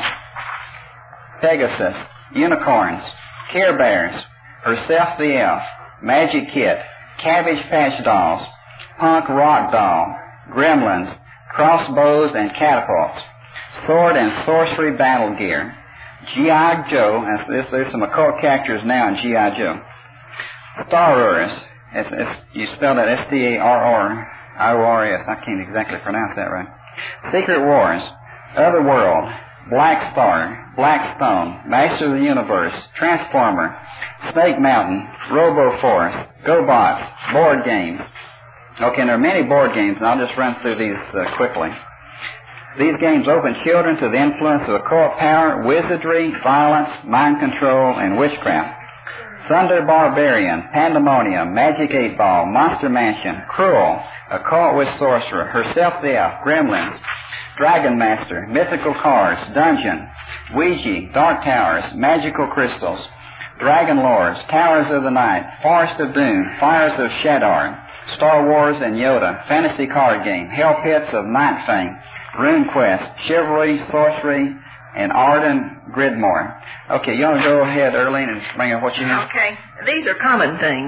Pegasus, Unicorns, Care Bears, Herself the Elf, Magic Kit, Cabbage Patch Dolls, Punk Rock Doll, Gremlins, Crossbows and Catapults, Sword and Sorcery Battle Gear, G I. Joe, and this, there's some occult characters now in G I. Joe. Starrers, it's, it's, you spell that S T A R R I O R S, I can't exactly pronounce that right. Secret Wars, Otherworld, Black Star, Black Stone, Master of the Universe, Transformer, Snake Mountain, Robo Force, GoBots, board games. Okay, and there are many board games, and I'll just run through these uh, quickly. These games open children to the influence of occult power, wizardry, violence, mind control, and witchcraft. Thunder Barbarian, Pandemonium, Magic eight Ball, Monster Mansion, Cruel, Occult with Sorcerer, Herself the Elf, Gremlins, Dragon Master, Mythical Cards, Dungeon, Ouija, Dark Towers, Magical Crystals, Dragon Lords, Towers of the Night, Forest of Doom, Fires of Shadar, Star Wars and Yoda, Fantasy Card Game, Hell Pits of Night Fang, Rune Quest, Chivalry, Sorcery, and Arden Gridmore. Okay, you want to go ahead, Earlene, and bring up what you have? Okay. These are common things.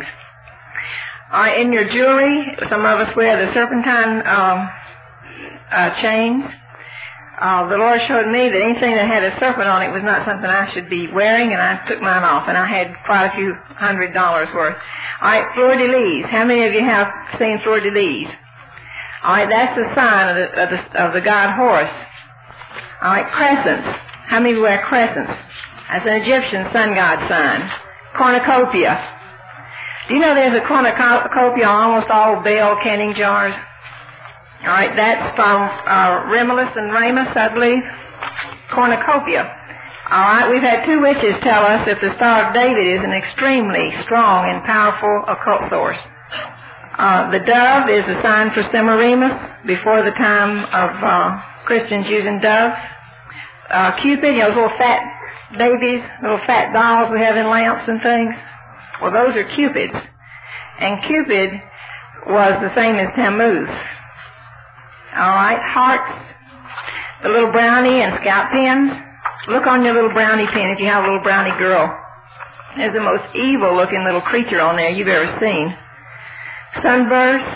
Uh, in your jewelry, some of us wear the serpentine um, uh, chains. Uh, the Lord showed me that anything that had a serpent on it was not something I should be wearing, and I took mine off, and I had quite a few hundred dollars worth. All right, fleur-de-lis. How many of you have seen fleur-de-lis? All right, that's the sign of the, of the, of the god Horus. All right, crescents. How many wear crescents? That's an Egyptian sun god sign. Cornucopia. Do you know there's a cornucopia on almost all Baal canning jars? All right, that's from uh, Remulus and Ramus, I believe. Cornucopia. All right, we've had two witches tell us that the Star of David is an extremely strong and powerful occult source. Uh, the dove is a sign for Semiramis before the time of uh, Christians using doves. Uh, Cupid, you know, those little fat babies, little fat dolls we have in lamps and things. Well, those are Cupids. And Cupid was the same as Tammuz. All right, hearts, the little brownie and scalp pins. Look on your little brownie pin if you have a little brownie girl. There's the most evil-looking little creature on there you've ever seen. Sunbursts,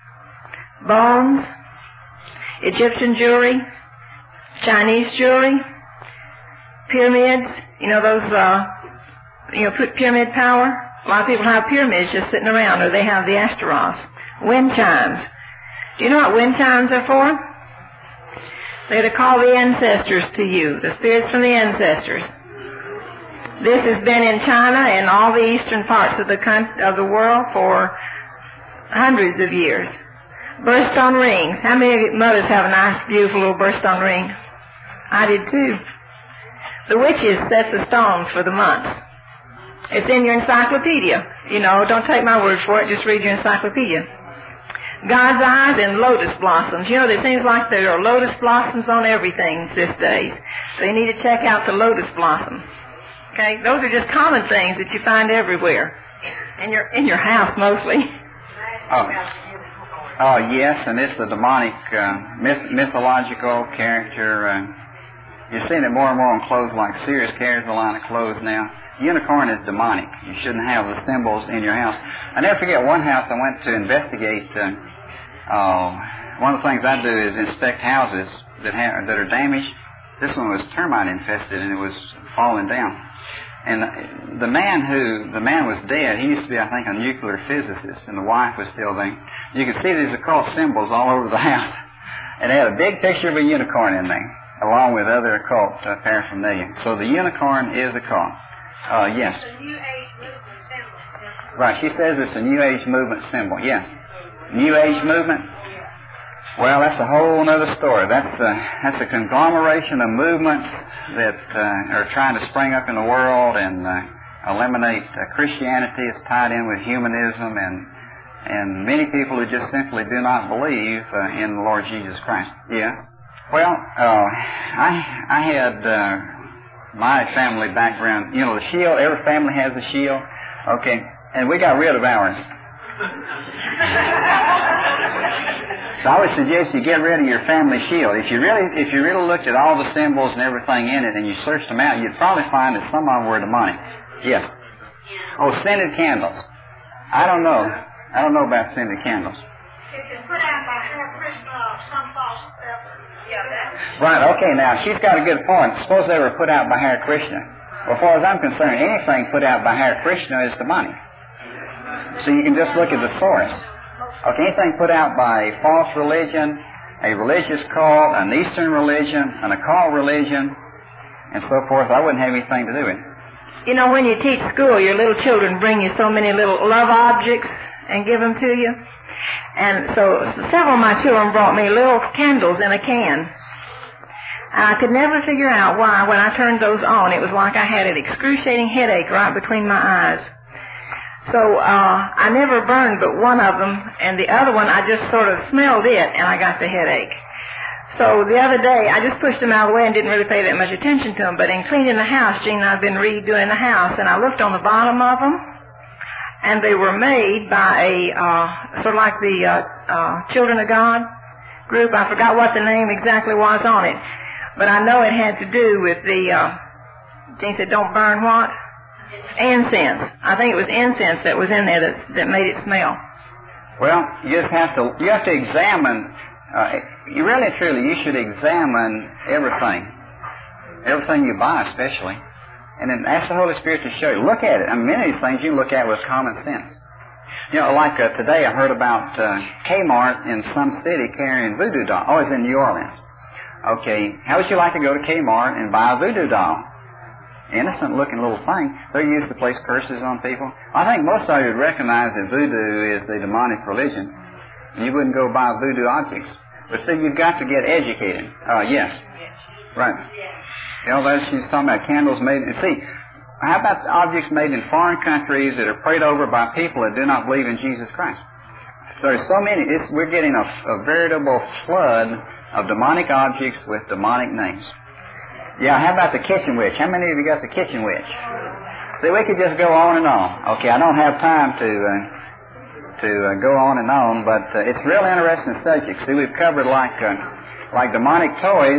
bones, Egyptian jewelry, Chinese jewelry, pyramids, you know, those, uh, you know, pyramid power. A lot of people have pyramids just sitting around, or they have the Asteros. Wind chimes. Do you know what wind chimes are for? They're to call the ancestors to you, the spirits from the ancestors. This has been in China and all the eastern parts of the country, of the world for hundreds of years. Birthstone rings. How many mothers have a nice, beautiful little birthstone ring? I did too. The witches set the stones for the months. It's in your encyclopedia. You know, don't take my word for it, just read your encyclopedia. God's eyes and lotus blossoms. You know, it seems like there are lotus blossoms on everything these days. So you need to check out the lotus blossom. Okay? Those are just common things that you find everywhere. In your in your house mostly. Oh. Oh, yes, and it's a demonic, uh, myth- mythological character. Uh, you're seeing it more and more on clothes, like Sears carries a line of clothes now. Unicorn is demonic. You shouldn't have the symbols in your house. I never forget one house I went to investigate. Uh, uh, one of the things I do is inspect houses that ha- that are damaged. This one was termite infested, and it was falling down. And the man who, the man was dead. He used to be, I think, a nuclear physicist, and the wife was still there. You could see these occult symbols all over the house. And they had a big picture of a unicorn in there, along with other occult uh, paraphernalia. So the unicorn is occult. Uh, yes. It's a New Age movement symbol. Right, she says it's a New Age movement symbol. Yes. New Age movement? Well, that's a whole other story. That's a, that's a conglomeration of movements that uh, are trying to spring up in the world and uh, eliminate uh, Christianity. It's tied in with humanism and and many people who just simply do not believe uh, in the Lord Jesus Christ. Yes. Well, uh, I I had uh, my family background. You know, the shield. Every family has a shield. Okay, and we got rid of ours. So I would suggest you get rid of your family shield. If you really, if you really looked at all the symbols and everything in it, and you searched them out, you'd probably find that some of them were demonic. Yes. Oh, scented candles. I don't know. I don't know about scented candles. It is put out by Hare Krishna or some false effort. Yeah, that's... Right. Okay. Now she's got a good point. Suppose they were put out by Hare Krishna. Well, as far as I'm concerned, anything put out by Hare Krishna is demonic. So you can just look at the source. Okay, anything put out by false religion, a religious cult, an Eastern religion, an occult religion, and so forth, I wouldn't have anything to do with it. You know, when you teach school, your little children bring you so many little love objects and give them to you. And so several of my children brought me little candles in a can. And I could never figure out why, when I turned those on, it was like I had an excruciating headache right between my eyes. So uh, I never burned but one of them, and the other one I just sort of smelled it, and I got the headache. So the other day, I just pushed them out of the way and didn't really pay that much attention to them. But in cleaning the house, Gene and I have been redoing the house, and I looked on the bottom of them, and they were made by a uh, sort of like the uh, uh, Children of God group. I forgot what the name exactly was on it, but I know it had to do with the. Uh, Gene said, "Don't burn what." Incense. I think it was incense that was in there that that made it smell. Well, you just have to you have to examine. Uh, you really, truly, you should examine everything, everything you buy, especially, and then ask the Holy Spirit to show you. Look at it. I mean, many of these things you look at with common sense. You know, like uh, today, I heard about uh, Kmart in some city carrying voodoo doll. Oh, it's in New Orleans. Okay, how would you like to go to Kmart and buy a voodoo doll? Innocent-looking little thing. They're used to place curses on people. I think most of you would recognize that voodoo is a demonic religion. You wouldn't go buy voodoo objects. But see, you've got to get educated. Uh, yes. Right. You know, that's, she's talking about candles made... And see, how about objects made in foreign countries that are prayed over by people that do not believe in Jesus Christ? There's so many... It's, we're getting a, a veritable flood of demonic objects with demonic names. Yeah, how about the kitchen witch? How many of you got the kitchen witch? See, we could just go on and on. Okay, I don't have time to uh, to uh, go on and on, but uh, it's a real interesting subject. See, we've covered like uh, like demonic toys.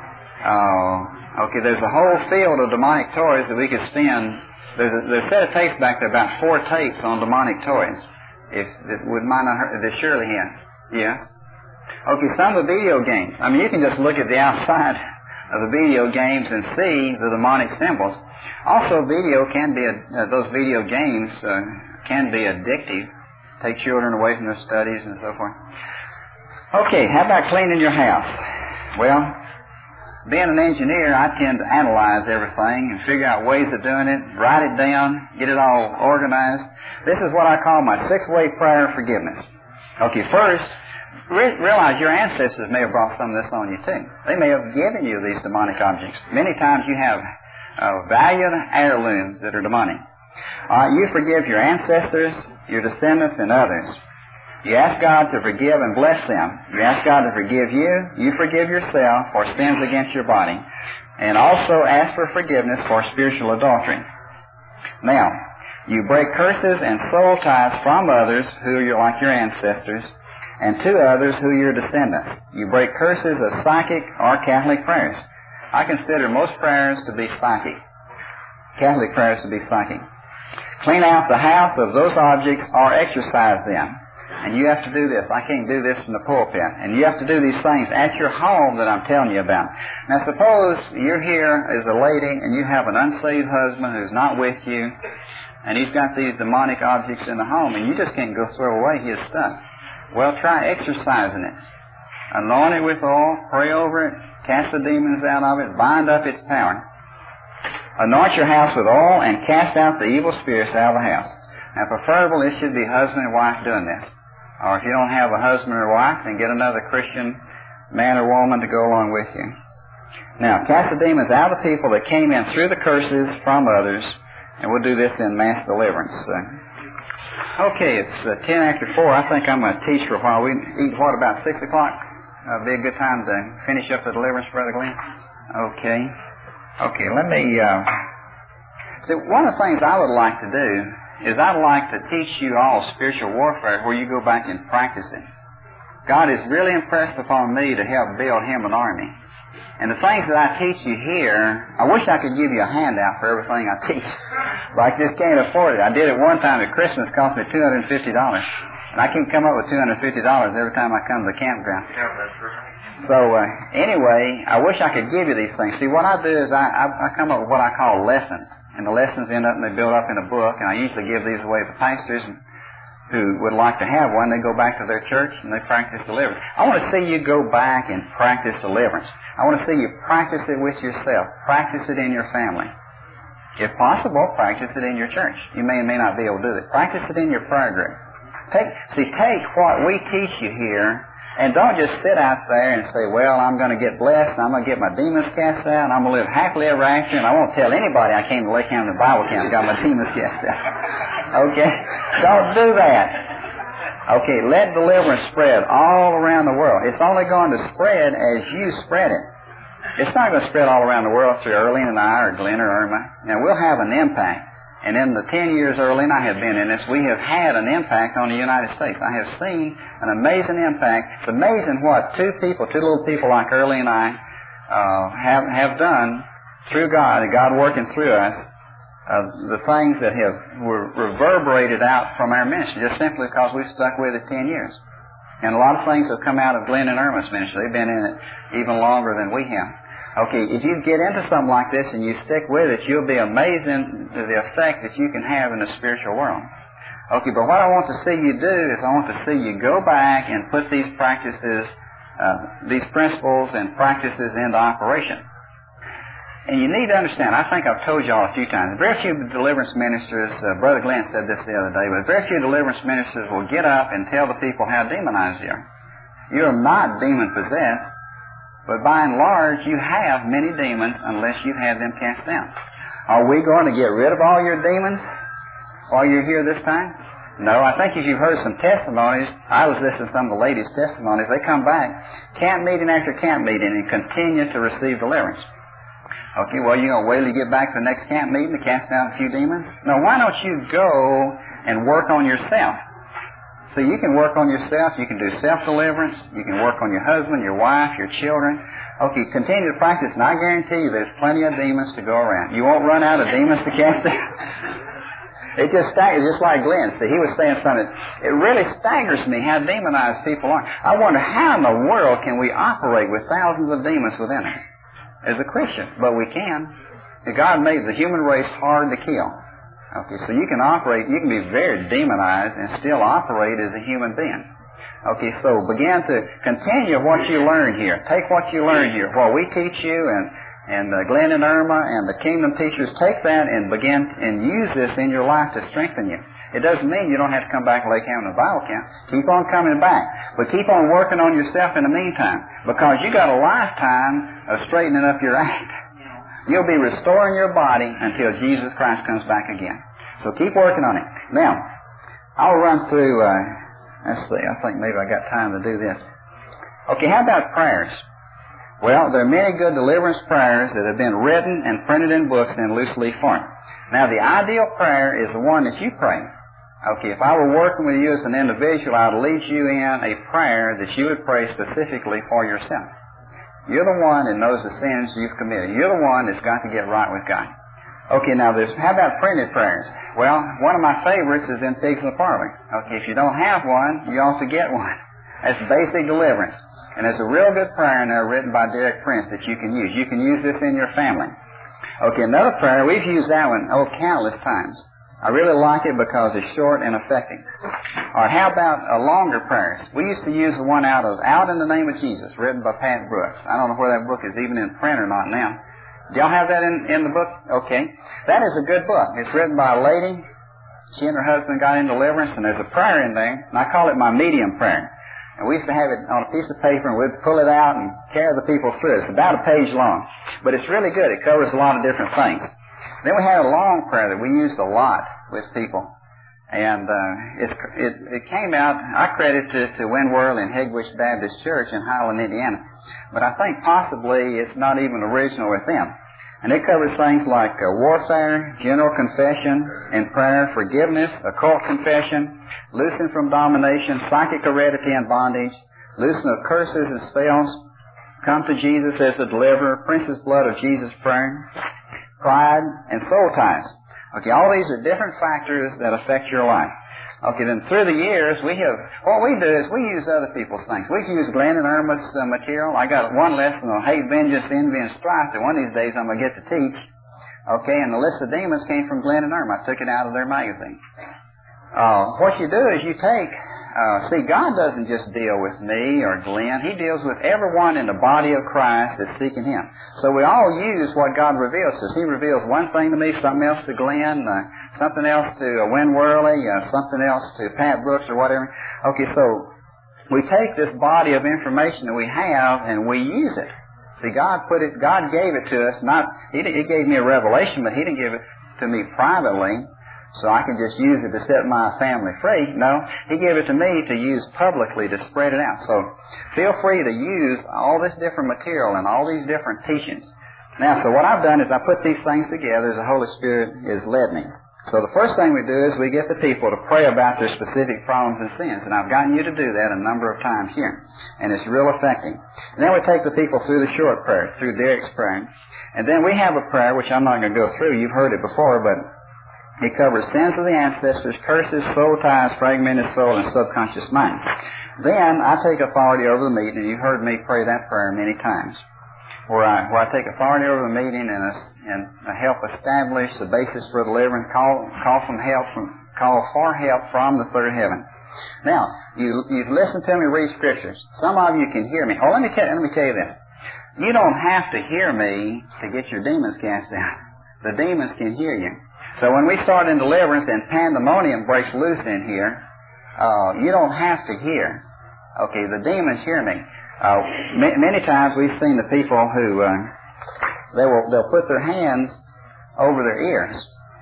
Uh, okay, there's a whole field of demonic toys that we could spend. There's a, there's a set of tapes back there, about four tapes on demonic toys. If that would might not hurt, they surely have. Yes. Okay, some of the video games. I mean, you can just look at the outside of the video games and see the demonic symbols. Also, video can be, uh, those video games uh, can be addictive, take children away from their studies and so forth. Okay, how about cleaning your house? Well, being an engineer, I tend to analyze everything and figure out ways of doing it, write it down, get it all organized. This is what I call my six-way prayer of forgiveness. Okay, first, Re- realize your ancestors may have brought some of this on you too. They may have given you these demonic objects. Many times you have uh, valued heirlooms that are demonic. Uh, you forgive your ancestors, your descendants, and others. You ask God to forgive and bless them. You ask God to forgive you. You forgive yourself for sins against your body. And also ask for forgiveness for spiritual adultery. Now, you break curses and soul ties from others who are like your ancestors. and two others who are your descendants. You break curses of psychic or Catholic prayers. I consider most prayers to be psychic. Catholic prayers to be psychic. Clean out the house of those objects or exorcise them. And you have to do this. I can't do this from the pulpit. And you have to do these things at your home that I'm telling you about. Now suppose you're here as a lady and you have an unsaved husband who's not with you, and he's got these demonic objects in the home, and you just can't go throw away his stuff. Well, try exorcising it. Anoint it with oil, pray over it, cast the demons out of it, bind up its power. Anoint your house with oil and cast out the evil spirits out of the house. Now, preferable, it should be husband and wife doing this. Or if you don't have a husband or wife, then get another Christian man or woman to go along with you. Now, cast the demons out of the people that came in through the curses from others, and we'll do this in mass deliverance. Uh, okay, it's uh, ten after four. I think I'm going to teach for a while. We eat, what, about six o'clock? Uh, be a good time to finish up the deliverance, Brother Glenn? Okay. Okay, let me... Uh, see, one of the things I would like to do is I'd like to teach you all spiritual warfare where you go back and practice it. God has really impressed upon me to help build Him an army. And the things that I teach you here, I wish I could give you a handout for everything I teach. But I just can't afford it. I did it one time at Christmas. It cost me two hundred fifty dollars. And I can't come up with two hundred fifty dollars every time I come to the campground. So uh, anyway, I wish I could give you these things. See, what I do is I, I, I come up with what I call lessons. And the lessons end up and they build up in a book. And I usually give these away to pastors and who would like to have one. They go back to their church and they practice deliverance. I want to see you go back and practice deliverance. I want to see you practice it with yourself. Practice it in your family. If possible, practice it in your church. You may or may not be able to do it. Practice it in your prayer group. Take, see, take what we teach you here, and don't just sit out there and say, well, I'm going to get blessed, and I'm going to get my demons cast out, and I'm going to live happily ever after, and I won't tell anybody I came to Lake Hamilton Bible Camp and got my demons cast out. Okay? Don't do that. Okay, let deliverance spread all around the world. It's only going to spread as you spread it. It's not going to spread all around the world through Earlene and I or Glenn or Irma. Now, we'll have an impact. And in the ten years Earlene and I have been in this, we have had an impact on the United States. I have seen an amazing impact. It's amazing what two people, two little people like Earlene and I, uh, have, have done through God, and God working through us. Uh, the things that have were reverberated out from our ministry just simply because we've stuck with it ten years. And a lot of things have come out of Glenn and Irma's ministry. They've been in it even longer than we have. Okay, if you get into something like this and you stick with it, you'll be amazed at the effect that you can have in the spiritual world. Okay, but what I want to see you do is I want to see you go back and put these practices, uh, these principles and practices into operation. And you need to understand, I think I've told you all a few times, very few deliverance ministers, uh, Brother Glenn said this the other day, but very few deliverance ministers will get up and tell the people how demonized they are. You're not demon-possessed, but by and large, you have many demons unless you've had them cast out. Are we going to get rid of all your demons while you're here this time? No, I think if you've heard some testimonies, I was listening to some of the ladies' testimonies, they come back camp meeting after camp meeting and continue to receive deliverance. Okay, well, you're going to wait till you get back to the next camp meeting to cast out a few demons? No, why don't you go and work on yourself? So you can work on yourself. You can do self-deliverance. You can work on your husband, your wife, your children. Okay, continue to practice, and I guarantee you there's plenty of demons to go around. You won't run out of demons to cast out. It just staggers, just like Glenn. See, he was saying something. It really staggers me how demonized people are. I wonder how in the world can we operate with thousands of demons within us as a Christian? But we can. God made the human race hard to kill. Okay, so you can operate, you can be very demonized and still operate as a human being. Okay, so begin to continue what you learn here. Take what you learn here. What we teach you and, and uh, Glenn and Irma and the kingdom teachers, take that and begin and use this in your life to strengthen you. It doesn't mean you don't have to come back to Lake Hamilton Bible Camp. Keep on coming back. But keep on working on yourself in the meantime, because you got a lifetime of straightening up your act. You'll be restoring your body until Jesus Christ comes back again. So keep working on it. Now, I'll run through, uh, let's see, I think maybe I got time to do this. Okay, how about prayers? Well, there are many good deliverance prayers that have been written and printed in books in loose leaf form. Now, the ideal prayer is the one that you pray. Okay, if I were working with you as an individual, I would lead you in a prayer that you would pray specifically for yourself. You're the one that knows the sins you've committed. You're the one that's got to get right with God. Okay, now there's, how about printed prayers? Well, one of my favorites is in Pigs in the Parlor. Okay, if you don't have one, you ought to get one. That's basic deliverance. And there's a real good prayer in there written by Derek Prince that you can use. You can use this in your family. Okay, another prayer, we've used that one, oh, countless times. I really like it because it's short and effective. Or how about uh, longer prayers? We used to use the one out of Out in the Name of Jesus, written by Pat Brooks. I don't know where that book is even in print or not now. Do y'all have that in, in the book? Okay. That is a good book. It's written by a lady. She and her husband got in deliverance, and there's a prayer in there, and I call it my medium prayer. And we used to have it on a piece of paper, and we'd pull it out and carry the people through it. It's about a page long, but it's really good. It covers a lot of different things. Then we had a long prayer that we used a lot with people. And uh, it, it, it came out, I credit it to, to Windwhirl and Hegwish Baptist Church in Highland, Indiana. But I think possibly it's not even original with them. And it covers things like uh, warfare, general confession and prayer, forgiveness, occult confession, loosen from domination, psychic heredity and bondage, loosen of curses and spells, come to Jesus as the deliverer, Prince's blood of Jesus prayer, pride, and soul ties. Okay, all these are different factors that affect your life. Okay, then through the years, we have, what we do is we use other people's things. We use Glenn and Irma's uh, material. I got one lesson on hate, vengeance, envy, and strife that one of these days I'm going to get to teach. Okay, and the list of demons came from Glenn and Irma. I took it out of their magazine. Uh, what you do is you take, uh, see, God doesn't just deal with me or Glenn. He deals with everyone in the body of Christ that's seeking Him. So we all use what God reveals to us. He reveals one thing to me, something else to Glenn, uh, something else to uh, Win Worley, uh, something else to Pat Brooks or whatever. Okay, so we take this body of information that we have and we use it. See, God put it, God gave it to us, not, He, he gave me a revelation, but He didn't give it to me privately, so I can just use it to set my family free. No, He gave it to me to use publicly, to spread it out. So feel free to use all this different material and all these different teachings. Now, so what I've done is I put these things together as the Holy Spirit has led me. So the first thing we do is we get the people to pray about their specific problems and sins. And I've gotten you to do that a number of times here. And it's real effective. And then we take the people through the short prayer, through Derek's prayer. And then we have a prayer, which I'm not going to go through. You've heard it before, but it covers sins of the ancestors, curses, soul ties, fragmented soul, and subconscious mind. Then I take authority over the meeting, and you've heard me pray that prayer many times, where I, where I take authority over the meeting and, and help establish the basis for deliverance, call, call from help, from, call for help from the third heaven. Now, you, you've listened to me read scriptures. Some of you can hear me. Oh, let me tell, let me tell you this. You don't have to hear me to get your demons cast out. The demons can hear you. So when we start in deliverance and pandemonium breaks loose in here, uh, you don't have to hear. Okay, the demons hear me. Uh, ma- many times we've seen the people who, uh, they will, they'll put their hands over their ears,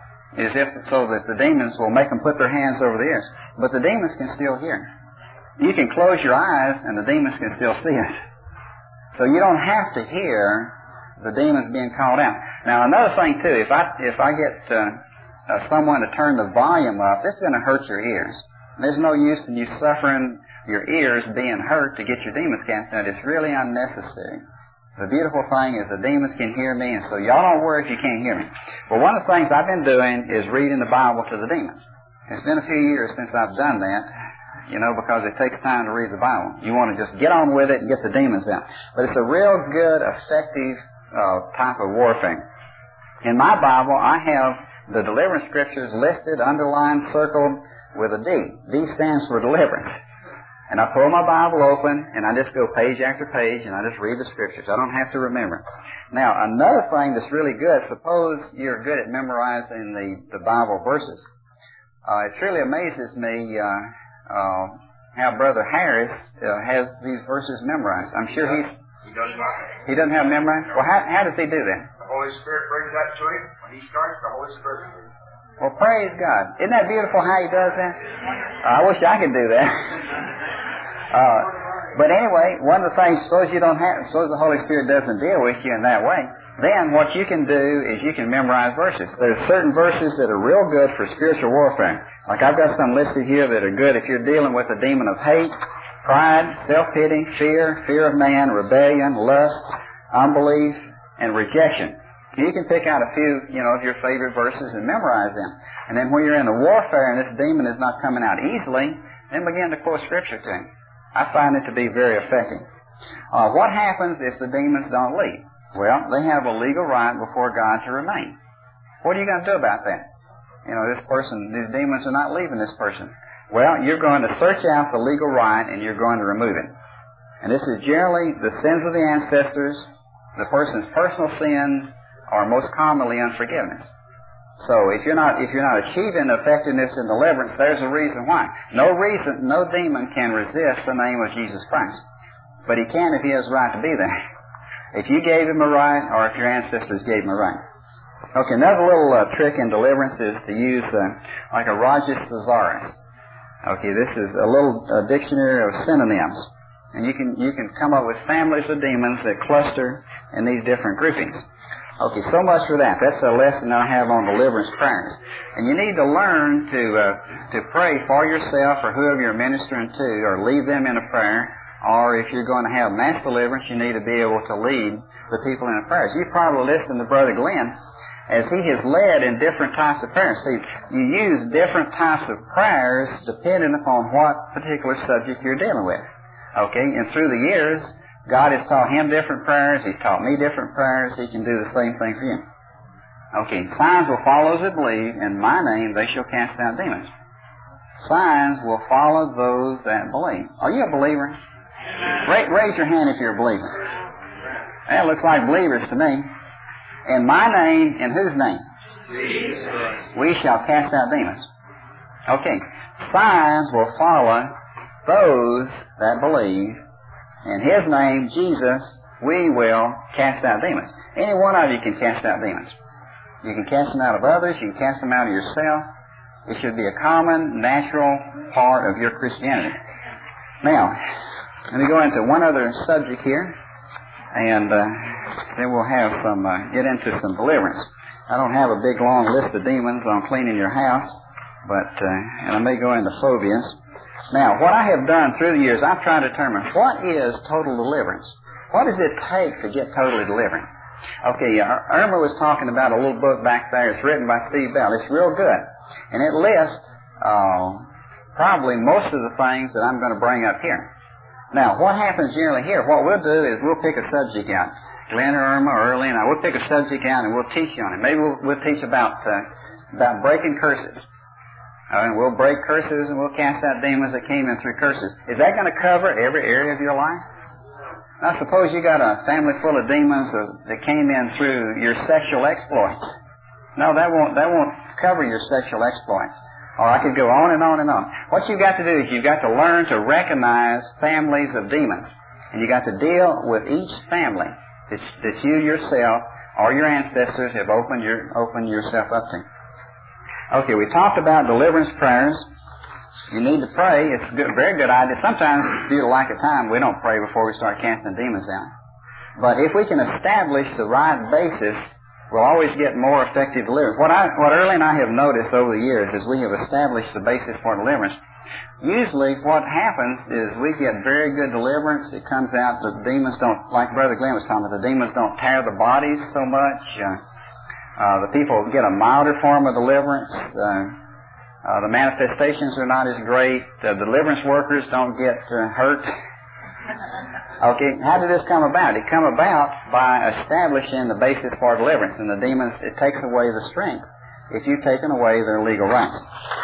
as if, so that the demons will make them put their hands over the ears. But the demons can still hear. You can close your eyes and the demons can still see it. So you don't have to hear the demons being called out. Now, another thing too, if I if I get uh, uh, someone to turn the volume up, this is going to hurt your ears. There's no use in you suffering your ears being hurt to get your demons cast out. It's really unnecessary. The beautiful thing is the demons can hear me, and so y'all don't worry if you can't hear me. Well, one of the things I've been doing is reading the Bible to the demons. It's been a few years since I've done that, you know, because it takes time to read the Bible. You want to just get on with it and get the demons out. But it's a real good, effective Uh, type of warfare. In my Bible, I have the deliverance scriptures listed, underlined, circled with a D. D stands for deliverance. And I pull my Bible open, and I just go page after page, and I just read the scriptures. I don't have to remember. Now, another thing that's really good, suppose you're good at memorizing the, the Bible verses. Uh, it truly amazes me uh, uh, how Brother Harris uh, has these verses memorized. I'm sure he's He does not. He doesn't have memory? Well, how, how does he do that? The Holy Spirit brings that to him. When he starts, the Holy Spirit brings it. Well, praise God. Isn't that beautiful how he does that? Uh, I wish I could do that. uh, but anyway, one of the things, suppose you don't have, suppose the Holy Spirit doesn't deal with you in that way, then what you can do is you can memorize verses. There's certain verses that are real good for spiritual warfare. Like I've got some listed here that are good if you're dealing with the demon of hate, pride, self-pity, fear, fear of man, rebellion, lust, unbelief, and rejection. You can pick out a few, you know, of your favorite verses and memorize them. And then when you're in the warfare and this demon is not coming out easily, then begin to quote Scripture to him. I find it to be very effective. Uh, what happens if the demons don't leave? Well, they have a legal right before God to remain. What are you going to do about that? You know, this person, these demons are not leaving this person. Well, you're going to search out the legal right and you're going to remove it. And this is generally the sins of the ancestors, the person's personal sins, or most commonly unforgiveness. So if you're not if you're not achieving effectiveness in deliverance, there's a reason why. No reason, no demon can resist the name of Jesus Christ. But he can if he has a right to be there. If you gave him a right, or if your ancestors gave him a right. Okay, another little uh, trick in deliverance is to use uh, like a Rajas Thesaurus. Okay, this is a little uh, dictionary of synonyms. And you can you can come up with families of demons that cluster in these different groupings. Okay, so much for that. That's a lesson that I have on deliverance prayers. And you need to learn to uh, to pray for yourself or whoever you're ministering to, or lead them in a prayer. Or if you're going to have mass deliverance, you need to be able to lead the people in a prayer. So you probably listen to Brother Glenn as he has led in different types of prayers. See, you use different types of prayers depending upon what particular subject you're dealing with. Okay, and through the years, God has taught him different prayers. He's taught me different prayers. He can do the same thing for you. Okay, signs will follow those that believe. In my name they shall cast out demons. Signs will follow those that believe. Are you a believer? Ra- raise your hand if you're a believer. That looks like believers to me. In my name, in whose name? Jesus. We shall cast out demons. Okay, signs will follow those that believe. In his name, Jesus, we will cast out demons. Any one of you can cast out demons. You can cast them out of others. You can cast them out of yourself. It should be a common, natural part of your Christianity. Now, let me go into one other subject here, and uh, then we'll have some, uh, get into some deliverance. I don't have a big, long list of demons on cleaning your house, but, uh, and I may go into phobias. Now, what I have done through the years, I've tried to determine what is total deliverance. What does it take to get totally delivered? Okay, uh, Irma was talking about a little book back there. It's written by Steve Bell. It's real good. And it lists uh, probably most of the things that I'm going to bring up here. Now, what happens generally here, what we'll do is we'll pick a subject out. Glenn or Irma or Early and I, we'll pick a subject out and we'll teach you on it. Maybe we'll, we'll teach about, uh, about breaking curses. Uh, and we'll break curses and we'll cast out demons that came in through curses. Is that going to cover every area of your life? Now, suppose you got a family full of demons that came in through your sexual exploits. No, that won't, that won't cover your sexual exploits. Or I could go on and on and on. What you've got to do is you've got to learn to recognize families of demons. And you've got to deal with each family that, that you yourself or your ancestors have opened, your, opened yourself up to. Okay, we talked about deliverance prayers. You need to pray. It's a good, very good idea. Sometimes, due to lack of time, we don't pray before we start casting demons out. But if we can establish the right basis, we'll always get more effective deliverance. What I, what Early and I have noticed over the years is we have established the basis for deliverance. Usually what happens is we get very good deliverance. It comes out that the demons don't, like Brother Glenn was talking about, the demons don't tear the bodies so much. Uh, uh, the people get a milder form of deliverance. Uh, uh, the manifestations are not as great. The deliverance workers don't get uh, hurt. Okay, how did this come about? It come about by establishing the basis for deliverance. And the demons, it takes away the strength if you've taken away their legal rights.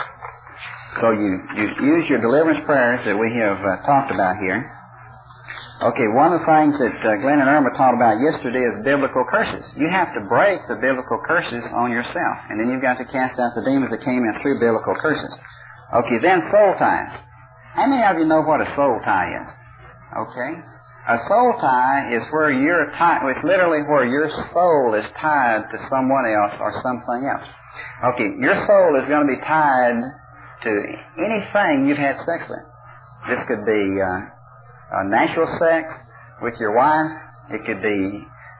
So you, you use your deliverance prayers that we have uh, talked about here. Okay, one of the things that uh, Glenn and Irma talked about yesterday is biblical curses. You have to break the biblical curses on yourself. And then you've got to cast out the demons that came in through biblical curses. Okay, then soul ties. How many of you know what a soul tie is? Okay. A soul tie is where you're tied, it's literally where your soul is tied to someone else or something else. Okay, your soul is going to be tied to anything you've had sex with. This could be uh, uh, natural sex with your wife. It could be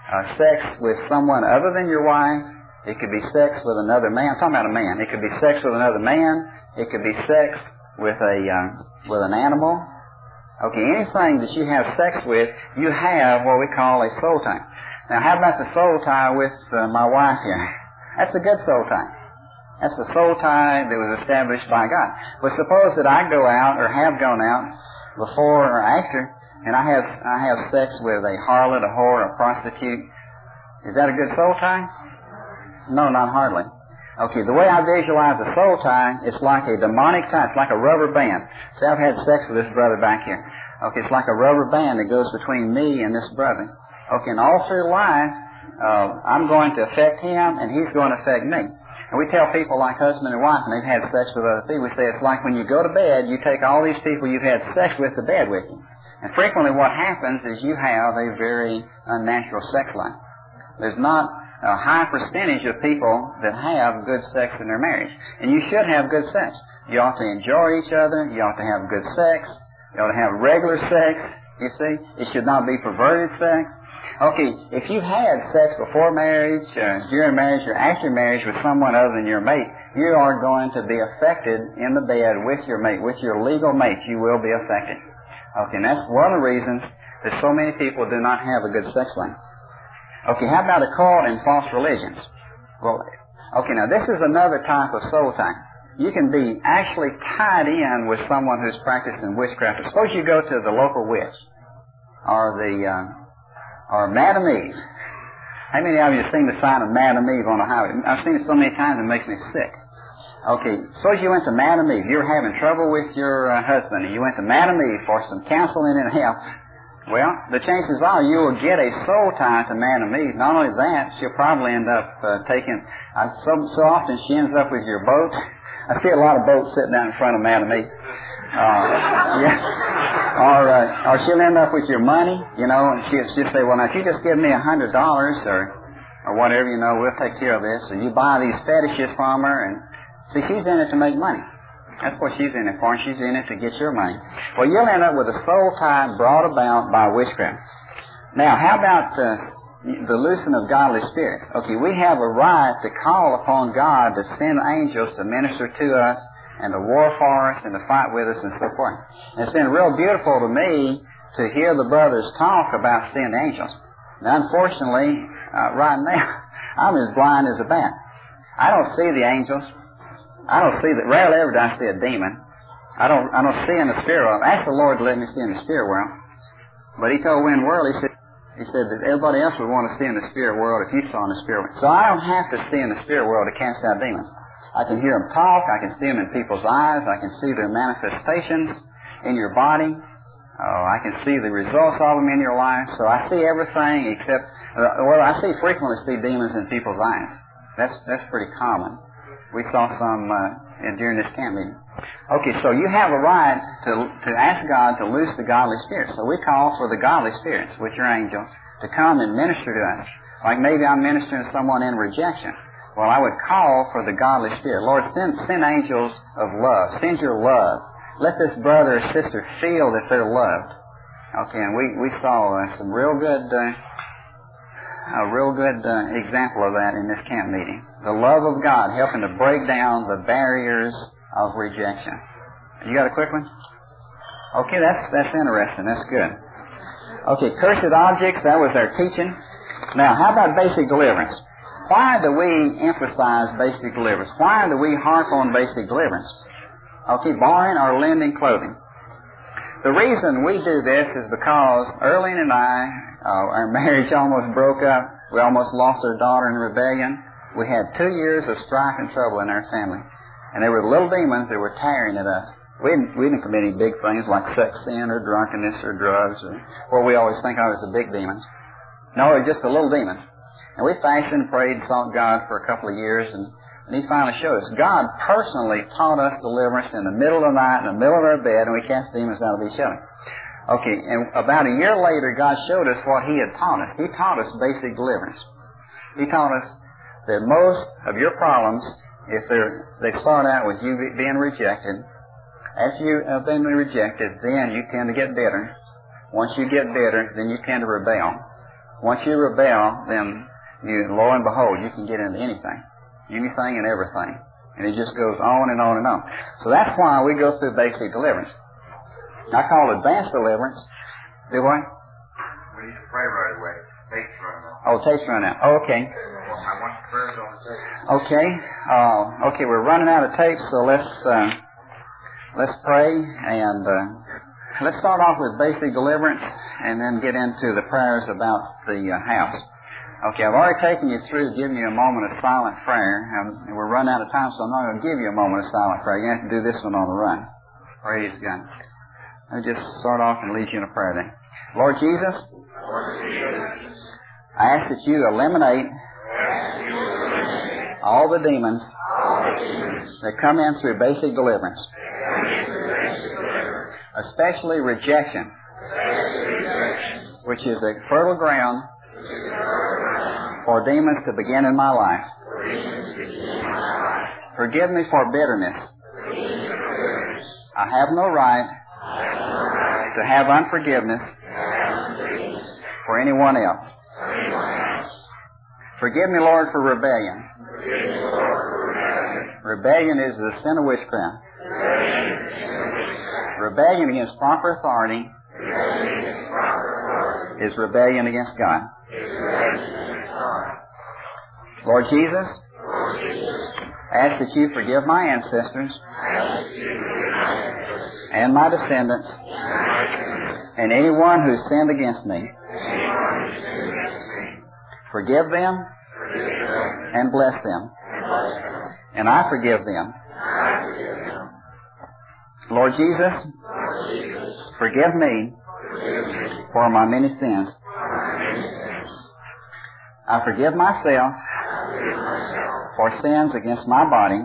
uh, sex with someone other than your wife. It could be sex with another man. I'm talking about a man. It could be sex with another man. It could be sex with a uh, with an animal. Okay, anything that you have sex with, you have what we call a soul tie. Now, how about the soul tie with uh, my wife here? That's a good soul tie. That's a soul tie that was established by God. But suppose that I go out or have gone out before or after, and I have I have sex with a harlot, a whore, a prostitute. Is that a good soul tie? No, not hardly. Okay, the way I visualize a soul tie, it's like a demonic tie. It's like a rubber band. See, I've had sex with this brother back here. Okay, it's like a rubber band that goes between me and this brother. Okay, and all through life, uh, I'm going to affect him, and he's going to affect me. And we tell people like husband and wife, and they've had sex with other people, we say it's like when you go to bed, you take all these people you've had sex with to bed with you. And frequently what happens is you have a very unnatural sex life. There's not a high percentage of people that have good sex in their marriage. And you should have good sex. You ought to enjoy each other. You ought to have good sex. You ought to have regular sex, you see. It should not be perverted sex. Okay, if you've had sex before marriage, uh, during marriage, or after marriage with someone other than your mate, you are going to be affected in the bed with your mate, with your legal mate. You will be affected. Okay, and that's one of the reasons that so many people do not have a good sex life. Okay, how about occult and false religions? Well, okay, now this is another type of soul tie. You can be actually tied in with someone who's practicing witchcraft. Suppose you go to the local witch, or the, uh, or Madam Eve. How many of you have seen the sign of Madam Eve on a highway? I've seen it so many times it makes me sick. Okay, suppose you went to Madam Eve. You're having trouble with your uh, husband, and you went to Madam Eve for some counseling and help. Well, the chances are you will get a soul tie to Madam Eve. Not only that, she'll probably end up uh, taking, uh, so, so often she ends up with your boat. I see a lot of boats sitting down in front of Madam Eve. Uh, yeah. Or, uh, or she'll end up with your money, you know, and she'll, she'll say, well, now, if you just give me a hundred dollars or, or whatever, you know, we'll take care of this. And you buy these fetishes from her, and see, she's in it to make money. That's what she's in it for, and she's in it to get your money. Well, you'll end up with a soul tie brought about by witchcraft. Now, how about uh, the loosing of godly spirits? Okay, we have a right to call upon God to send angels to minister to us and to war for us and to fight with us and so forth. And it's been real beautiful to me to hear the brothers talk about sending angels. Now, unfortunately, uh, right now, I'm as blind as a bat. I don't see the angels. I don't see that. Rarely ever do I see a demon. I don't. I don't see in the spirit world. I asked the Lord to let me see in the spirit world, but He told Win World. He said. He said that everybody else would want to see in the spirit world if you saw in the spirit world. So I don't have to see in the spirit world to cast out demons. I can hear them talk. I can see them in people's eyes. I can see their manifestations in your body. Uh, I can see the results of them in your life. So I see everything except. Uh, well, I see frequently see demons in people's eyes. That's that's pretty common. We saw some uh, in, during this camp meeting. Okay, so you have a right to to ask God to loose the godly spirits. So we call for the godly spirits, which are angels, to come and minister to us. Like maybe I'm ministering to someone in rejection. Well, I would call for the godly spirit. Lord, send send angels of love. Send your love. Let this brother or sister feel that they're loved. Okay, and we, we saw uh, some real good... Uh, A real good uh, example of that in this camp meeting. The love of God helping to break down the barriers of rejection. You got a quick one? Okay, that's that's interesting. That's good. Okay, cursed objects, that was our teaching. Now, how about basic deliverance? Why do we emphasize basic deliverance? Why do we harp on basic deliverance? Okay, borrowing or lending clothing. The reason we do this is because Erling and I, uh, our marriage almost broke up. We almost lost our daughter in rebellion. We had two years of strife and trouble in our family. And there were little demons that were tearing at us. We didn't, we didn't commit any big things like sex sin or drunkenness or drugs or what we always think of as the big demons. No, it was just the little demons. And we fasted and prayed and sought God for a couple of years, and And He finally showed us. God personally taught us deliverance in the middle of the night, in the middle of our bed, and we cast demons out of each other. Okay, and about a year later, God showed us what He had taught us. He taught us basic deliverance. He taught us that most of your problems, if they're, they start out with you being rejected, after you have been rejected, then you tend to get bitter. Once you get bitter, then you tend to rebel. Once you rebel, then you, lo and behold, you can get into anything. Anything and everything. And it just goes on and on and on. So that's why we go through basic deliverance. I call advanced deliverance. Do what? We need to pray right away. Tape's running out. Oh, tape's running out. Oh, okay. I want the prayers on the tape. Okay. Uh, okay, we're running out of tape, so let's uh, let's pray and uh, let's start off with basic deliverance and then get into the prayers about the uh, house. Okay, I've already taken you through giving you a moment of silent prayer. Um, we're running out of time, so I'm not going to give you a moment of silent prayer. You're going to have to do this one on the run. Praise God. Let me just start off and lead you in a prayer then. Lord Jesus, Lord Jesus, I ask that you eliminate all the demons that come in through basic deliverance, especially rejection, which is a fertile ground for demons to begin in my life. Forgive me for bitterness. I have no right to have unforgiveness for anyone else. Forgive me, Lord, for rebellion. Rebellion is the sin of witchcraft. Rebellion against proper authority is rebellion against God. Lord Jesus, I ask that you forgive my ancestors and my descendants and anyone who sinned against me. Forgive them and bless them. And I forgive them. Lord Jesus, forgive me for my many sins. I forgive myself for sins against my body.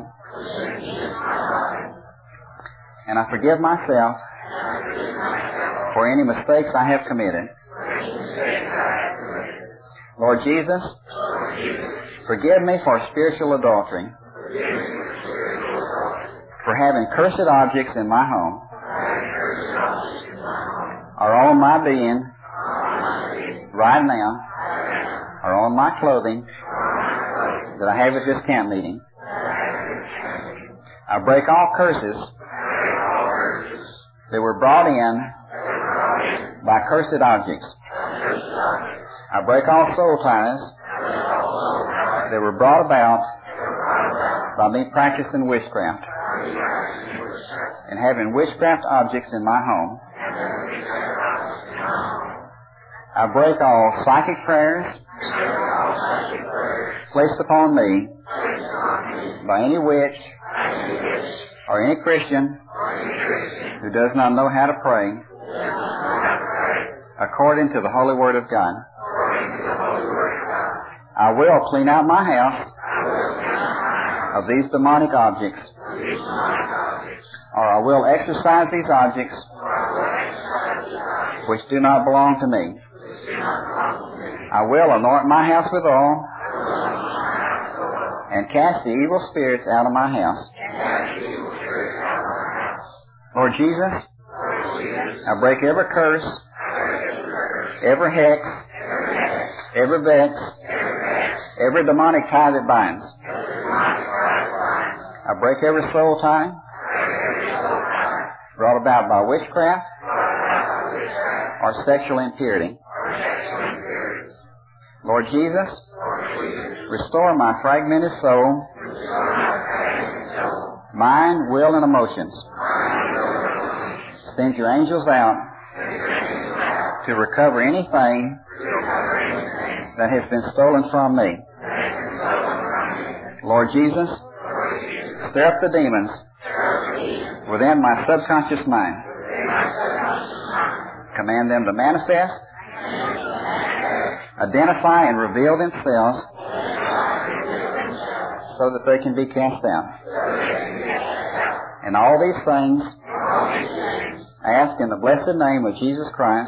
And I forgive myself for any mistakes I have committed. Lord Jesus, forgive me for spiritual adultery, for having cursed objects in my home, or on my being right now, or on my clothing that I have at this camp meeting. I break all curses that were brought in by cursed objects. I break all soul ties that were brought about by me practicing witchcraft and having witchcraft objects in my home. I break all psychic prayers placed upon me by any witch or any Christian who does not know how to pray according to the holy word of God. I will clean out my house of these demonic objects, or I will exorcise these objects which do not belong to me. I will anoint my house with oil and cast the evil spirits out of my house. Lord Jesus, I break every curse, every hex, every vex, every demonic tie that binds. I break every soul tie brought about by witchcraft or sexual impurity. Lord Jesus, restore my fragmented soul, mind, will, and emotions. Send your angels out to recover anything that has been stolen from me. Lord Jesus, stir up the demons within my subconscious mind. Command them to manifest, identify, and reveal themselves so that they can be cast out. And all these things I ask in the blessed name of Jesus Christ,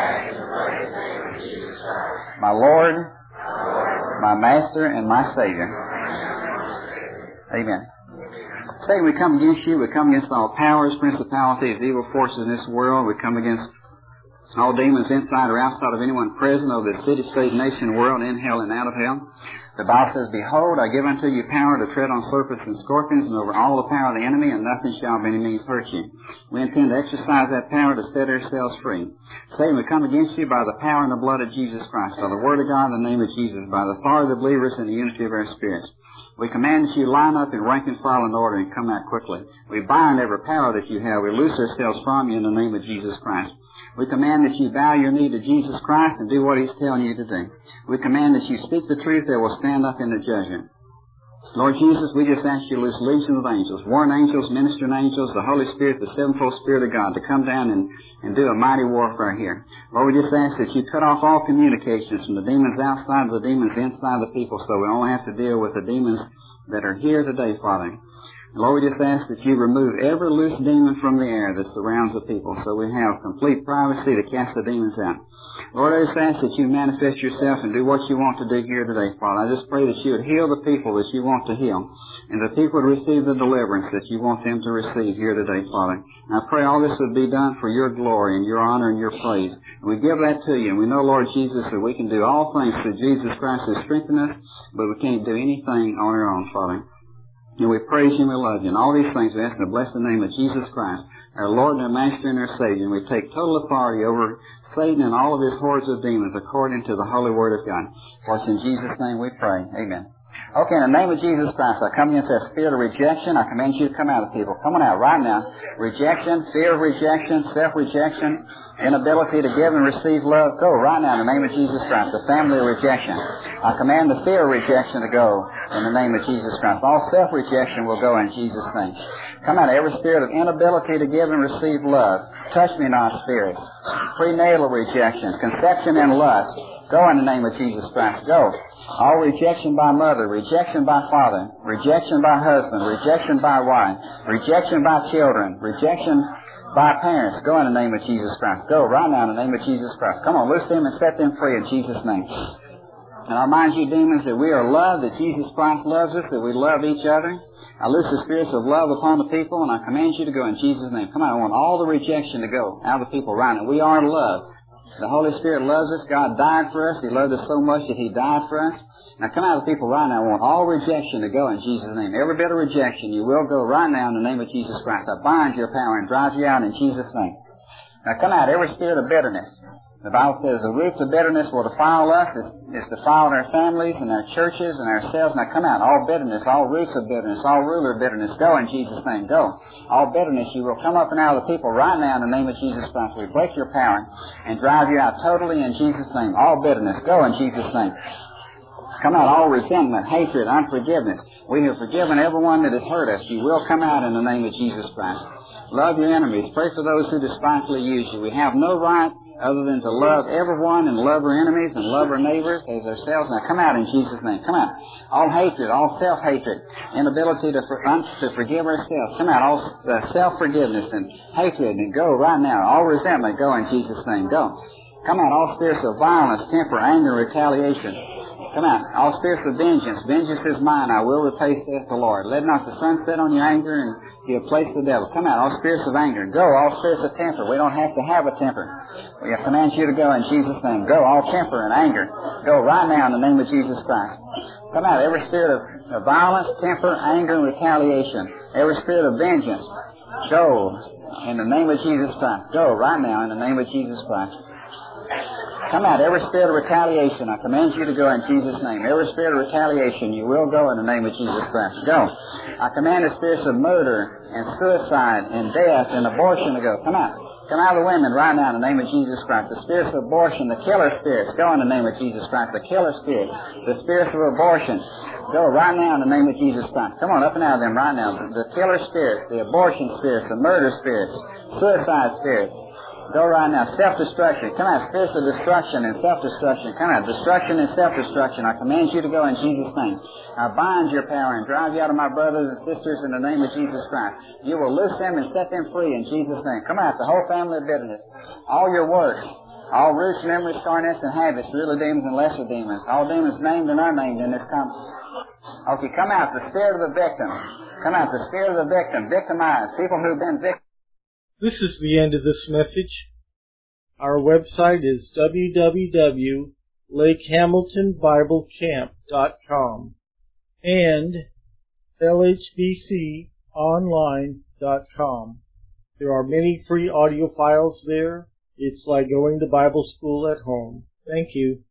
my Lord, my Master, and my Savior. Amen. Say, we come against you, we come against all powers, principalities, evil forces in this world, we come against All demons inside or outside of anyone present over this city, state, nation, world, in hell and out of hell. The Bible says, Behold, I give unto you power to tread on serpents and scorpions and over all the power of the enemy, and nothing shall by any means hurt you. We intend to exercise that power to set ourselves free. Satan, we come against you by the power and the blood of Jesus Christ, by the word of God in the name of Jesus, by the authority of the believers and the unity of our spirits. We command that you line up in rank and file and order and come out quickly. We bind every power that you have. We loose ourselves from you in the name of Jesus Christ. We command that you bow your knee to Jesus Christ and do what He's telling you to do. We command that you speak the truth that will stand up in the judgment. Lord Jesus, we just ask you to loose legions of angels, warring angels, ministering angels, the Holy Spirit, the sevenfold Spirit of God to come down and, and do a mighty warfare here. Lord, we just ask that you cut off all communications from the demons outside to the demons inside the people, so we only have to deal with the demons that are here today, Father. Lord, we just ask that you remove every loose demon from the air that surrounds the people so we have complete privacy to cast the demons out. Lord, I just ask that you manifest yourself and do what you want to do here today, Father. I just pray that you would heal the people that you want to heal, and the people would receive the deliverance that you want them to receive here today, Father. And I pray all this would be done for your glory and your honor and your praise. And we give that to you, and we know, Lord Jesus, that we can do all things through Jesus Christ who strengthens us, but we can't do anything on our own, Father. And we praise you and we love you. And all these things we ask in the blessed name of Jesus Christ, our Lord and our Master and our Savior. And we take total authority over Satan and all of his hordes of demons according to the holy word of God. For it's in Jesus' name we pray. Amen. Okay, in the name of Jesus Christ, I come against that spirit of rejection. I command you to come out of people. Come on out right now. Rejection, fear of rejection, self-rejection, inability to give and receive love. Go right now in the name of Jesus Christ. The family of rejection. I command the fear of rejection to go in the name of Jesus Christ. All self-rejection will go in Jesus' name. Come out of every spirit of inability to give and receive love. Touch me not, spirits. Prenatal rejection, conception and lust. Go in the name of Jesus Christ. Go. All rejection by mother, rejection by father, rejection by husband, rejection by wife, rejection by children, rejection by parents. Go in the name of Jesus Christ. Go right now in the name of Jesus Christ. Come on, loose them and set them free in Jesus' name. And I remind you, demons, that we are loved, that Jesus Christ loves us, that we love each other. I loose the spirits of love upon the people, and I command you to go in Jesus' name. Come on, I want all the rejection to go out of the people right now. We are loved. The Holy Spirit loves us. God died for us. He loved us so much that He died for us. Now come out of the people right now. I want all rejection to go in Jesus' name. Every bit of rejection, you will go right now in the name of Jesus Christ. I bind your power and drive you out in Jesus' name. Now come out every spirit of bitterness. The Bible says the roots of bitterness will defile us. It's, it's defiled our families and our churches and ourselves. Now come out. All bitterness, all roots of bitterness, all ruler of bitterness, go in Jesus' name. Go. All bitterness, you will come up and out of the people right now in the name of Jesus Christ. We break your power and drive you out totally in Jesus' name. All bitterness, go in Jesus' name. Come out all resentment, hatred, unforgiveness. We have forgiven everyone that has hurt us. You will come out in the name of Jesus Christ. Love your enemies. Pray for those who despitefully use you. We have no right other than to love everyone and love our enemies and love our neighbors as ourselves. Now come out in Jesus' name. Come out. All hatred, all self-hatred, inability to, for, un, to forgive ourselves. Come out. All uh, self-forgiveness and hatred, and go right now. All resentment, go in Jesus' name. Go. Come out. All spirits of violence, temper, anger, retaliation. Come out. All spirits of vengeance. Vengeance is mine. I will repay, saith the Lord. Let not the sun set on your anger and give place to the devil. Come out. All spirits of anger. Go. All spirits of temper. We don't have to have a temper. We command you to go in Jesus' name. Go. All temper and anger. Go right now in the name of Jesus Christ. Come out. Every spirit of, of violence, temper, anger, and retaliation. Every spirit of vengeance. Go in the name of Jesus Christ. Go right now in the name of Jesus Christ. Come out. Every spirit of retaliation, I command you to go in Jesus' name. Every spirit of retaliation, you will go in the name of Jesus Christ. Go. I command the spirits of murder and suicide and death and abortion to go. Come out. Come out of the women right now in the name of Jesus Christ. The spirits of abortion, the killer spirits, go in the name of Jesus Christ. The killer spirits, the spirits of abortion, go right now in the name of Jesus Christ. Come on, up and out of them right now. The, the killer spirits, the abortion spirits, the murder spirits, suicide spirits. Go right now. Self-destruction. Come out. Spirits of destruction and self-destruction. Come out. Destruction and self-destruction. I command you to go in Jesus' name. I bind your power and drive you out of my brothers and sisters in the name of Jesus Christ. You will loose them and set them free in Jesus' name. Come out. The whole family of bitterness. All your works. All roots, memories, scarnets, and habits. Ruler demons and lesser demons. All demons named and unnamed in this com- Okay, come out. The spirit of the victim. Come out. The spirit of the victim. Victimized. People who've been victimized. This is the end of this message. Our website is w w w dot lake hamilton bible camp dot com and l h b c online dot com. There are many free audio files there. It's like going to Bible school at home. Thank you.